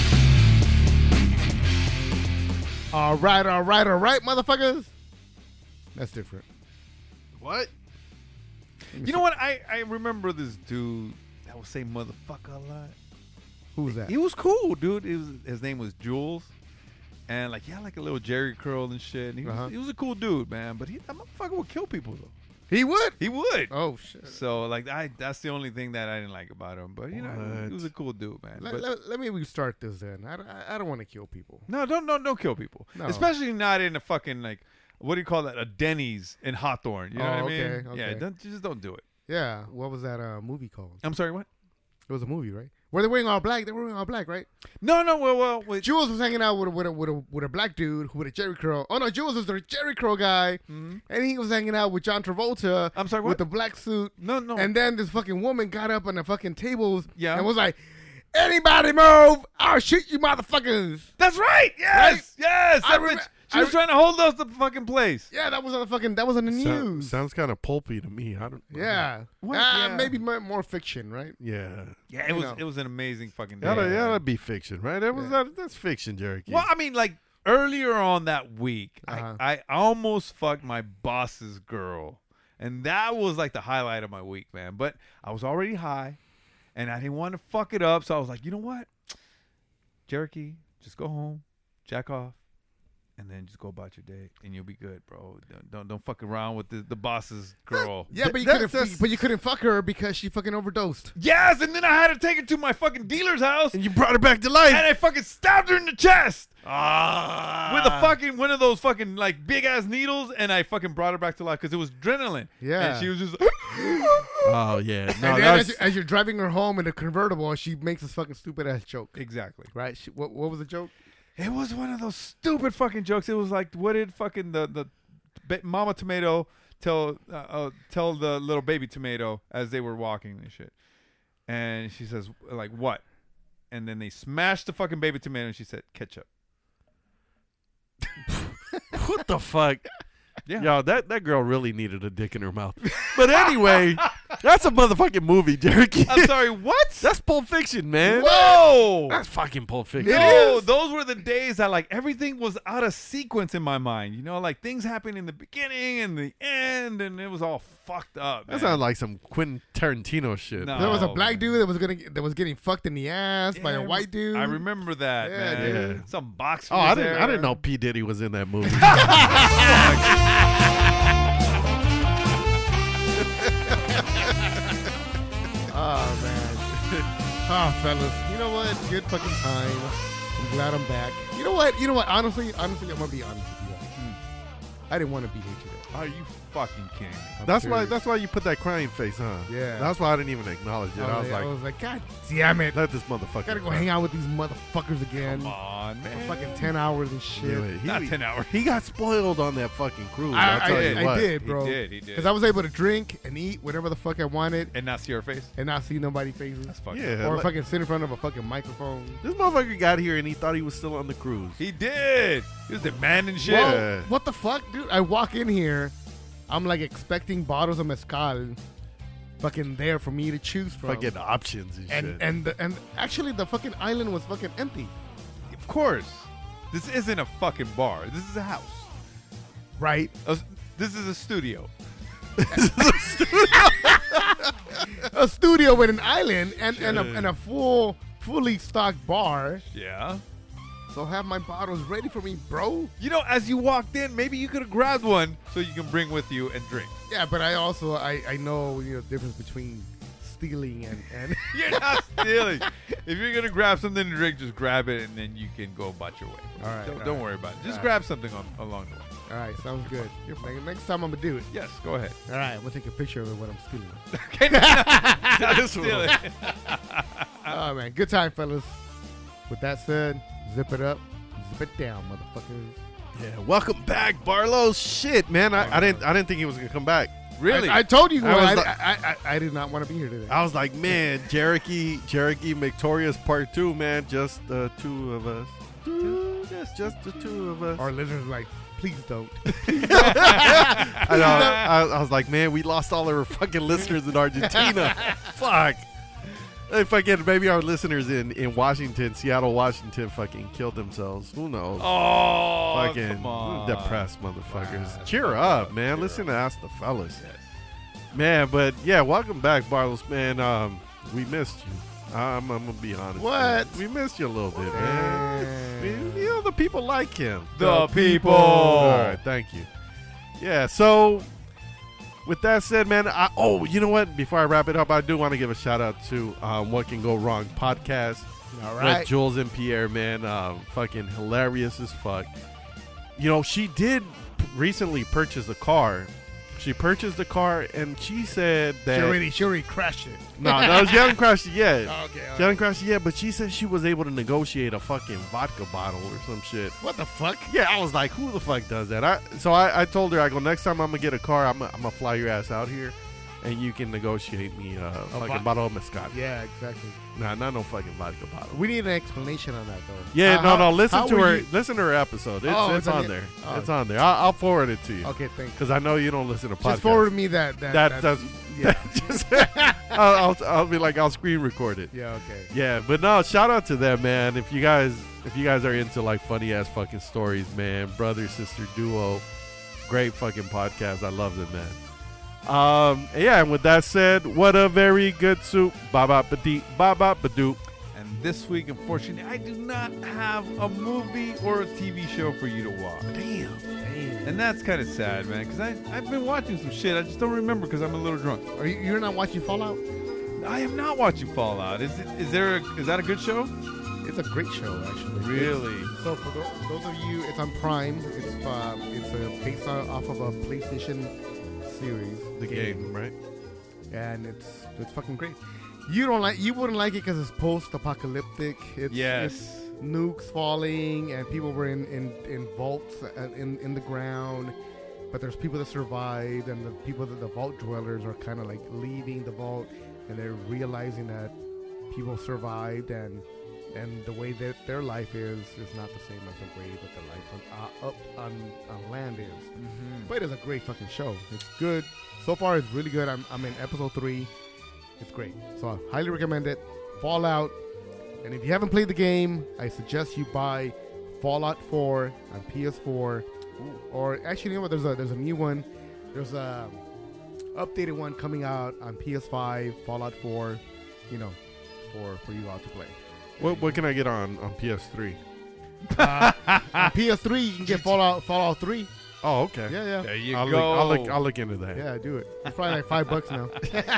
All right, motherfuckers. That's different. What? You know what? I remember this dude that would say motherfucker a lot. Who's that? He was cool, dude. His name was Jules. And like he had like a little Jerry curl and shit. And he was a cool dude, man. But that motherfucker would kill people though. He would? He would. Oh shit. So like that's the only thing that I didn't like about him. But you know, he was a cool dude, man. Let me restart this then. I don't want to kill people. No, don't kill people. No. Especially not in a fucking like what do you call that? A Denny's in Hawthorne. You know what I mean? Okay. Yeah, just don't do it. Yeah. What was that movie called? I'm sorry, what? It was a movie, right? Were they wearing all black? They were wearing all black, right? No. Well, Jules was hanging out with a black dude with a Jerry curl. Oh no, Jules was the Jerry curl guy, and he was hanging out with John Travolta. I'm sorry, what? With the black suit. No. And then this fucking woman got up on the fucking tables, and was like, "Anybody move? I'll shoot you, motherfuckers." That's right. Yes, right? Yes. She was trying to hold us the fucking place. Yeah, that was on the news. Sounds kind of pulpy to me. I don't. Yeah. Yeah. Maybe more fiction, right? Yeah. Yeah, it was an amazing fucking day. That'd be fiction, right? That's fiction, Jerry. Well, I mean, like earlier on that week, I almost fucked my boss's girl, and that was like the highlight of my week, man. But I was already high, and I didn't want to fuck it up, so I was like, you know what, Cherokee, just go home, jack off. And then just go about your day, and you'll be good, bro. Don't fuck around with the boss's girl. Yeah, but you couldn't fuck her because she fucking overdosed. Yes, and then I had to take her to my fucking dealer's house, and you brought her back to life, and I fucking stabbed her in the chest with a fucking one of those fucking like big ass needles, and I fucking brought her back to life because it was adrenaline. Yeah, and she was just. Oh yeah, no. And then as you're driving her home in a convertible, she makes this fucking stupid ass joke. Exactly. Right. What was the joke? It was one of those stupid fucking jokes. It was like, what did fucking the mama tomato tell the little baby tomato as they were walking and shit? And she says, like, what? And then they smashed the fucking baby tomato, and she said, ketchup. What the fuck? Yeah. Yo, that girl really needed a dick in her mouth. But anyway, That's a motherfucking movie, Jerky. I'm sorry, what? That's Pulp Fiction, man. Whoa! That's fucking Pulp Fiction. No, those were the days that like everything was out of sequence in my mind. You know, like things happened in the beginning and the end, and it was all fucked up. That sounds like some Quentin Tarantino shit. There was a black dude that was getting fucked in the ass by a white dude. I remember that, man. Dude. Some boxer. Oh, I didn't know P. Diddy was in that movie. Oh man. Oh fellas. You know what? Good fucking time. I'm glad I'm back. You know what? Honestly, I'm gonna be honest with you. I didn't want to be here today. Are you fucking kidding me? That's why you put that crying face, huh? Yeah. That's why I didn't even acknowledge it. I was like, God damn it. Let this motherfucker. Gotta go hang out with these motherfuckers again. Come on, man. For fucking 10 hours and shit. Not 10 hours. He got spoiled on that fucking cruise. I did, bro. He did. Because I was able to drink and eat whatever the fuck I wanted. And not see your face? And not see nobody's faces. That's fucking Or fucking sit in front of a fucking microphone. This motherfucker got here and he thought he was still on the cruise. He did. He was demanding shit. Well, what the fuck, dude? I walk in here. I'm like expecting bottles of mezcal fucking there for me to choose from. Fucking options and shit. And actually the fucking island was fucking empty. Of course. This isn't a fucking bar. This is a house. Right. This is a studio. A studio with an island and a fully stocked bar. Yeah. So have my bottles ready for me, bro. You know, as you walked in, maybe you could have grabbed one so you can bring with you and drink. Yeah, but I also I know the difference between stealing and You're not stealing. If you're gonna grab something to drink, just grab it and then you can go about your way. All right. Don't worry about it. Just grab something along the way. All right, sounds good. Next time I'm gonna do it. Yes, go ahead. All right, we'll take a picture of it when I'm stealing. Okay, not stealing. Oh man, good time, fellas. With that said, zip it up, zip it down, motherfuckers. Yeah, welcome back, Barlow. Shit, man, I didn't think he was gonna come back. Really? I told you. I did not want to be here today. I was like, man, Cherokee Victorious Part 2, man. Just the two of us. Just the two of us. Our listeners like, please don't. I know. I was like, man, we lost all our fucking listeners in Argentina. Fuck. Fucking maybe our listeners in Washington, Seattle, Washington, fucking killed themselves. Who knows? Oh, fucking come on. Depressed motherfuckers. Cheer up, man. Listen to Ask the Fellas. Yes. Man, but yeah, welcome back, Barlos, man. We missed you. I'm gonna be honest. What? Man. We missed you a little bit, man. You know the people like him. The people. All right, thank you. Yeah, so with that said, man, you know what? Before I wrap it up, I do want to give a shout out to What Can Go Wrong podcast. All right. With Jules and Pierre, man. Fucking hilarious as fuck. You know, she did recently purchase a car. She purchased a car, and she said that she already crashed it. No, she hasn't crashed it yet. Okay. She hasn't crashed it yet, but she said she was able to negotiate a fucking vodka bottle or some shit. What the fuck? Yeah, I was like, who the fuck does that? I told her, I go, next time I'm gonna get a car, I'm gonna fly your ass out here, and you can negotiate me a fucking bottle of mezcal. Yeah, exactly. Nah, not no fucking vodka bottle. We need an explanation on that though. Yeah, listen to her episode. It's on there. Oh. It's on there. I'll forward it to you. Okay, thank you. Because I know you don't listen to podcasts. Just forward me that. I'll be like, I'll screen record it. Yeah, okay. Yeah, but no, shout out to them, man. If you guys are into like funny ass fucking stories, man, brother sister duo, great fucking podcast. I love them, man. And with that said, what a very good soup. Baba Badoop. And this week, unfortunately, I do not have a movie or a TV show for you to watch. Damn. And that's kind of sad, man, because I've been watching some shit. I just don't remember because I'm a little drunk. You're not watching Fallout? I am not watching Fallout. Is that a good show? It's a great show, actually. Really? So for those of you, it's on Prime. It's based off of a PlayStation series, the game, right? And it's fucking great. You wouldn't like it because it's post-apocalyptic. It's nukes falling and people were in vaults in the ground, but there's people that survived, and the people that the vault dwellers are kind of like leaving the vault, and they're realizing that people survived, and the way that their life is not the same as the way that the life up on land is. Mm-hmm. But it's a great fucking show. It's good. So far, it's really good. I'm in episode 3. It's great. So I highly recommend it. Fallout. And if you haven't played the game, I suggest you buy Fallout 4 on PS4. Or actually, you know what? There's a new one. There's a updated one coming out on PS5, Fallout 4, you know, for you all to play. What can I get on PS3? On PS3, you can get Fallout 3. Oh, okay. Yeah. There you I'll go. I'll look into that. Yeah, do it. It's probably like $5 now.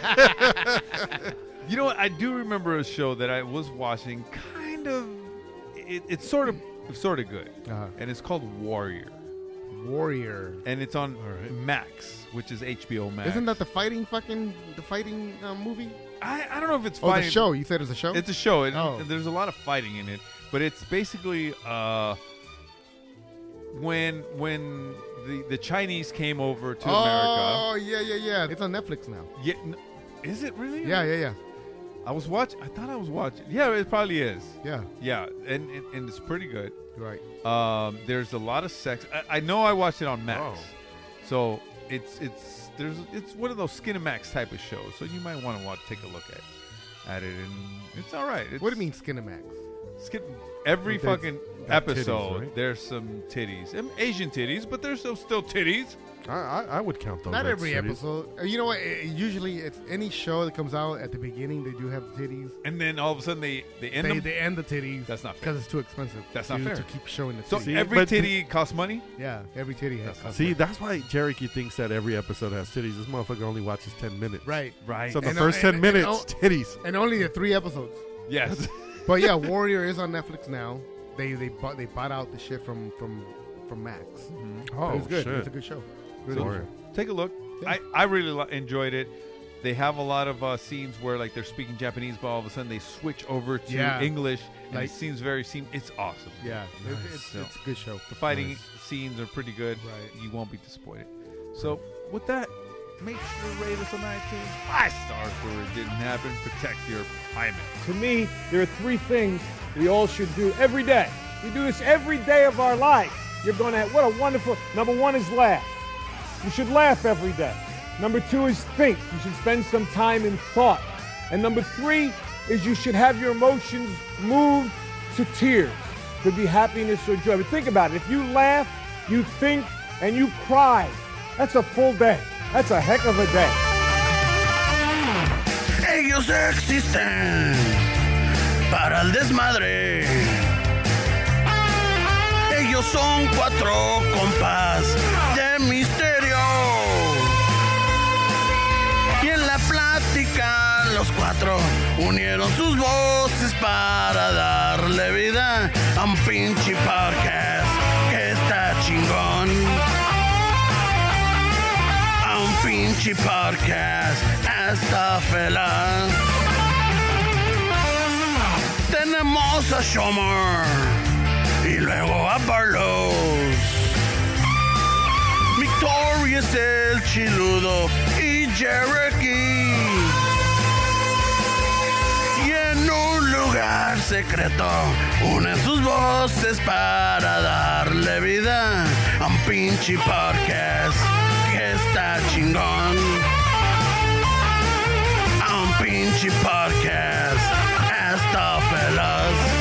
You know what? I do remember a show that I was watching. Kind of, it's sort of good, and it's called Warrior. And it's on Max, which is HBO Max. Isn't that the fighting movie? I don't know if it's fighting. fighting. The show. You said it's a show? It's a show. There's a lot of fighting in it, but it's basically when the Chinese came over to America. Oh yeah. It's on Netflix now. Yeah, is it really? Yeah. I thought I was watching. Yeah, it probably is. Yeah, and it's pretty good. Right. There's a lot of sex. I know I watched it on Max, so it's one of those Skinamax type of shows. So you might want to take a look at it, and it's all right. What do you mean Skinamax? Every fucking episode, titties, right? There's some titties, Asian titties, but there's still titties. I would count those. Not every titties. episode. You know what? Usually, it's any show that comes out at the beginning. They do have the titties, and then all of a sudden they end them. They end the titties. That's not fair because it's too expensive. That's not fair to keep showing the So titties. every titty costs money. Yeah, every titty has. See, that's why Jericho thinks that every episode has titties. This motherfucker only watches 10 minutes. Right. So the first 10 minutes, titties, and only the 3 episodes. Yes. But yeah, Warrior is on Netflix now. They bought out the shit from Max. Mm-hmm. Oh, it's good. shit. It's a good show. Really good. Take a look. Yeah. I really enjoyed it. They have a lot of scenes where like they're speaking Japanese, but all of a sudden they switch over to English, and it seems it's awesome. Yeah, Nice. it's a good show. The fighting scenes are pretty good. Right. You won't be disappointed. So with that, make sure to rate us on iTunes 5 stars where it didn't happen. Protect your hymen. To me, there are 3 things we all should do every day. We do this every day of our life. You're going to have, what a wonderful, number 1 is laugh. You should laugh every day. Number 2 is think. You should spend some time in thought. And number 3 is you should have your emotions moved to tears. Could be happiness or joy. But think about it. If you laugh, you think, and you cry, that's a full day. That's a heck of a day. Ellos existen para el desmadre. Ellos son 4 compas de misterio. Y en la plática los 4 unieron sus voces para darle vida a un pinche podcast que está chingón. A un pinche podcast está feliz. Tenemos a Shomer y luego a Barlos. Victoria es el chiludo y Cherokee. Y en un lugar secreto unen sus voces para darle vida a un pinche podcast que está chingón. A un pinche podcast está feliz.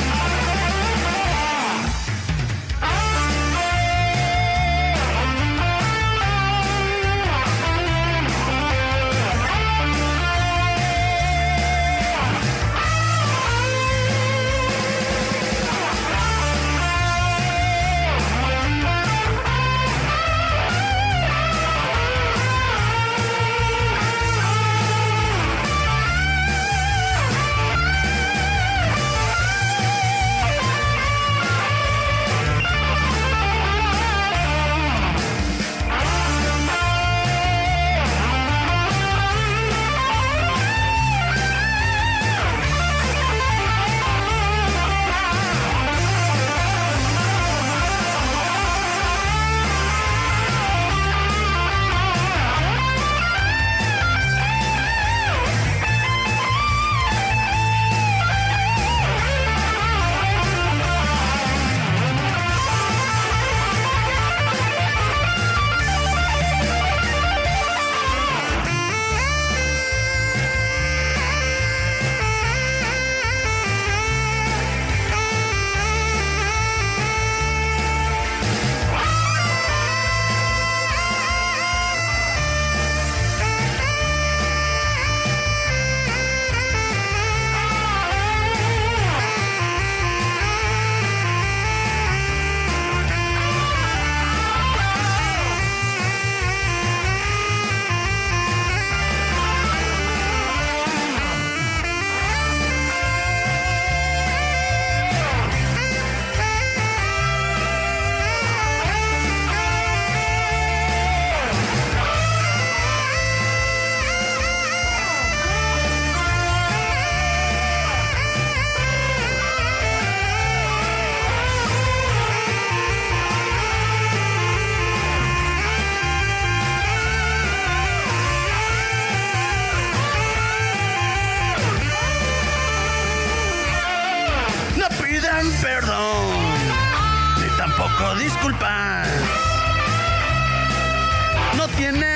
ofrezco disculpas. No tiene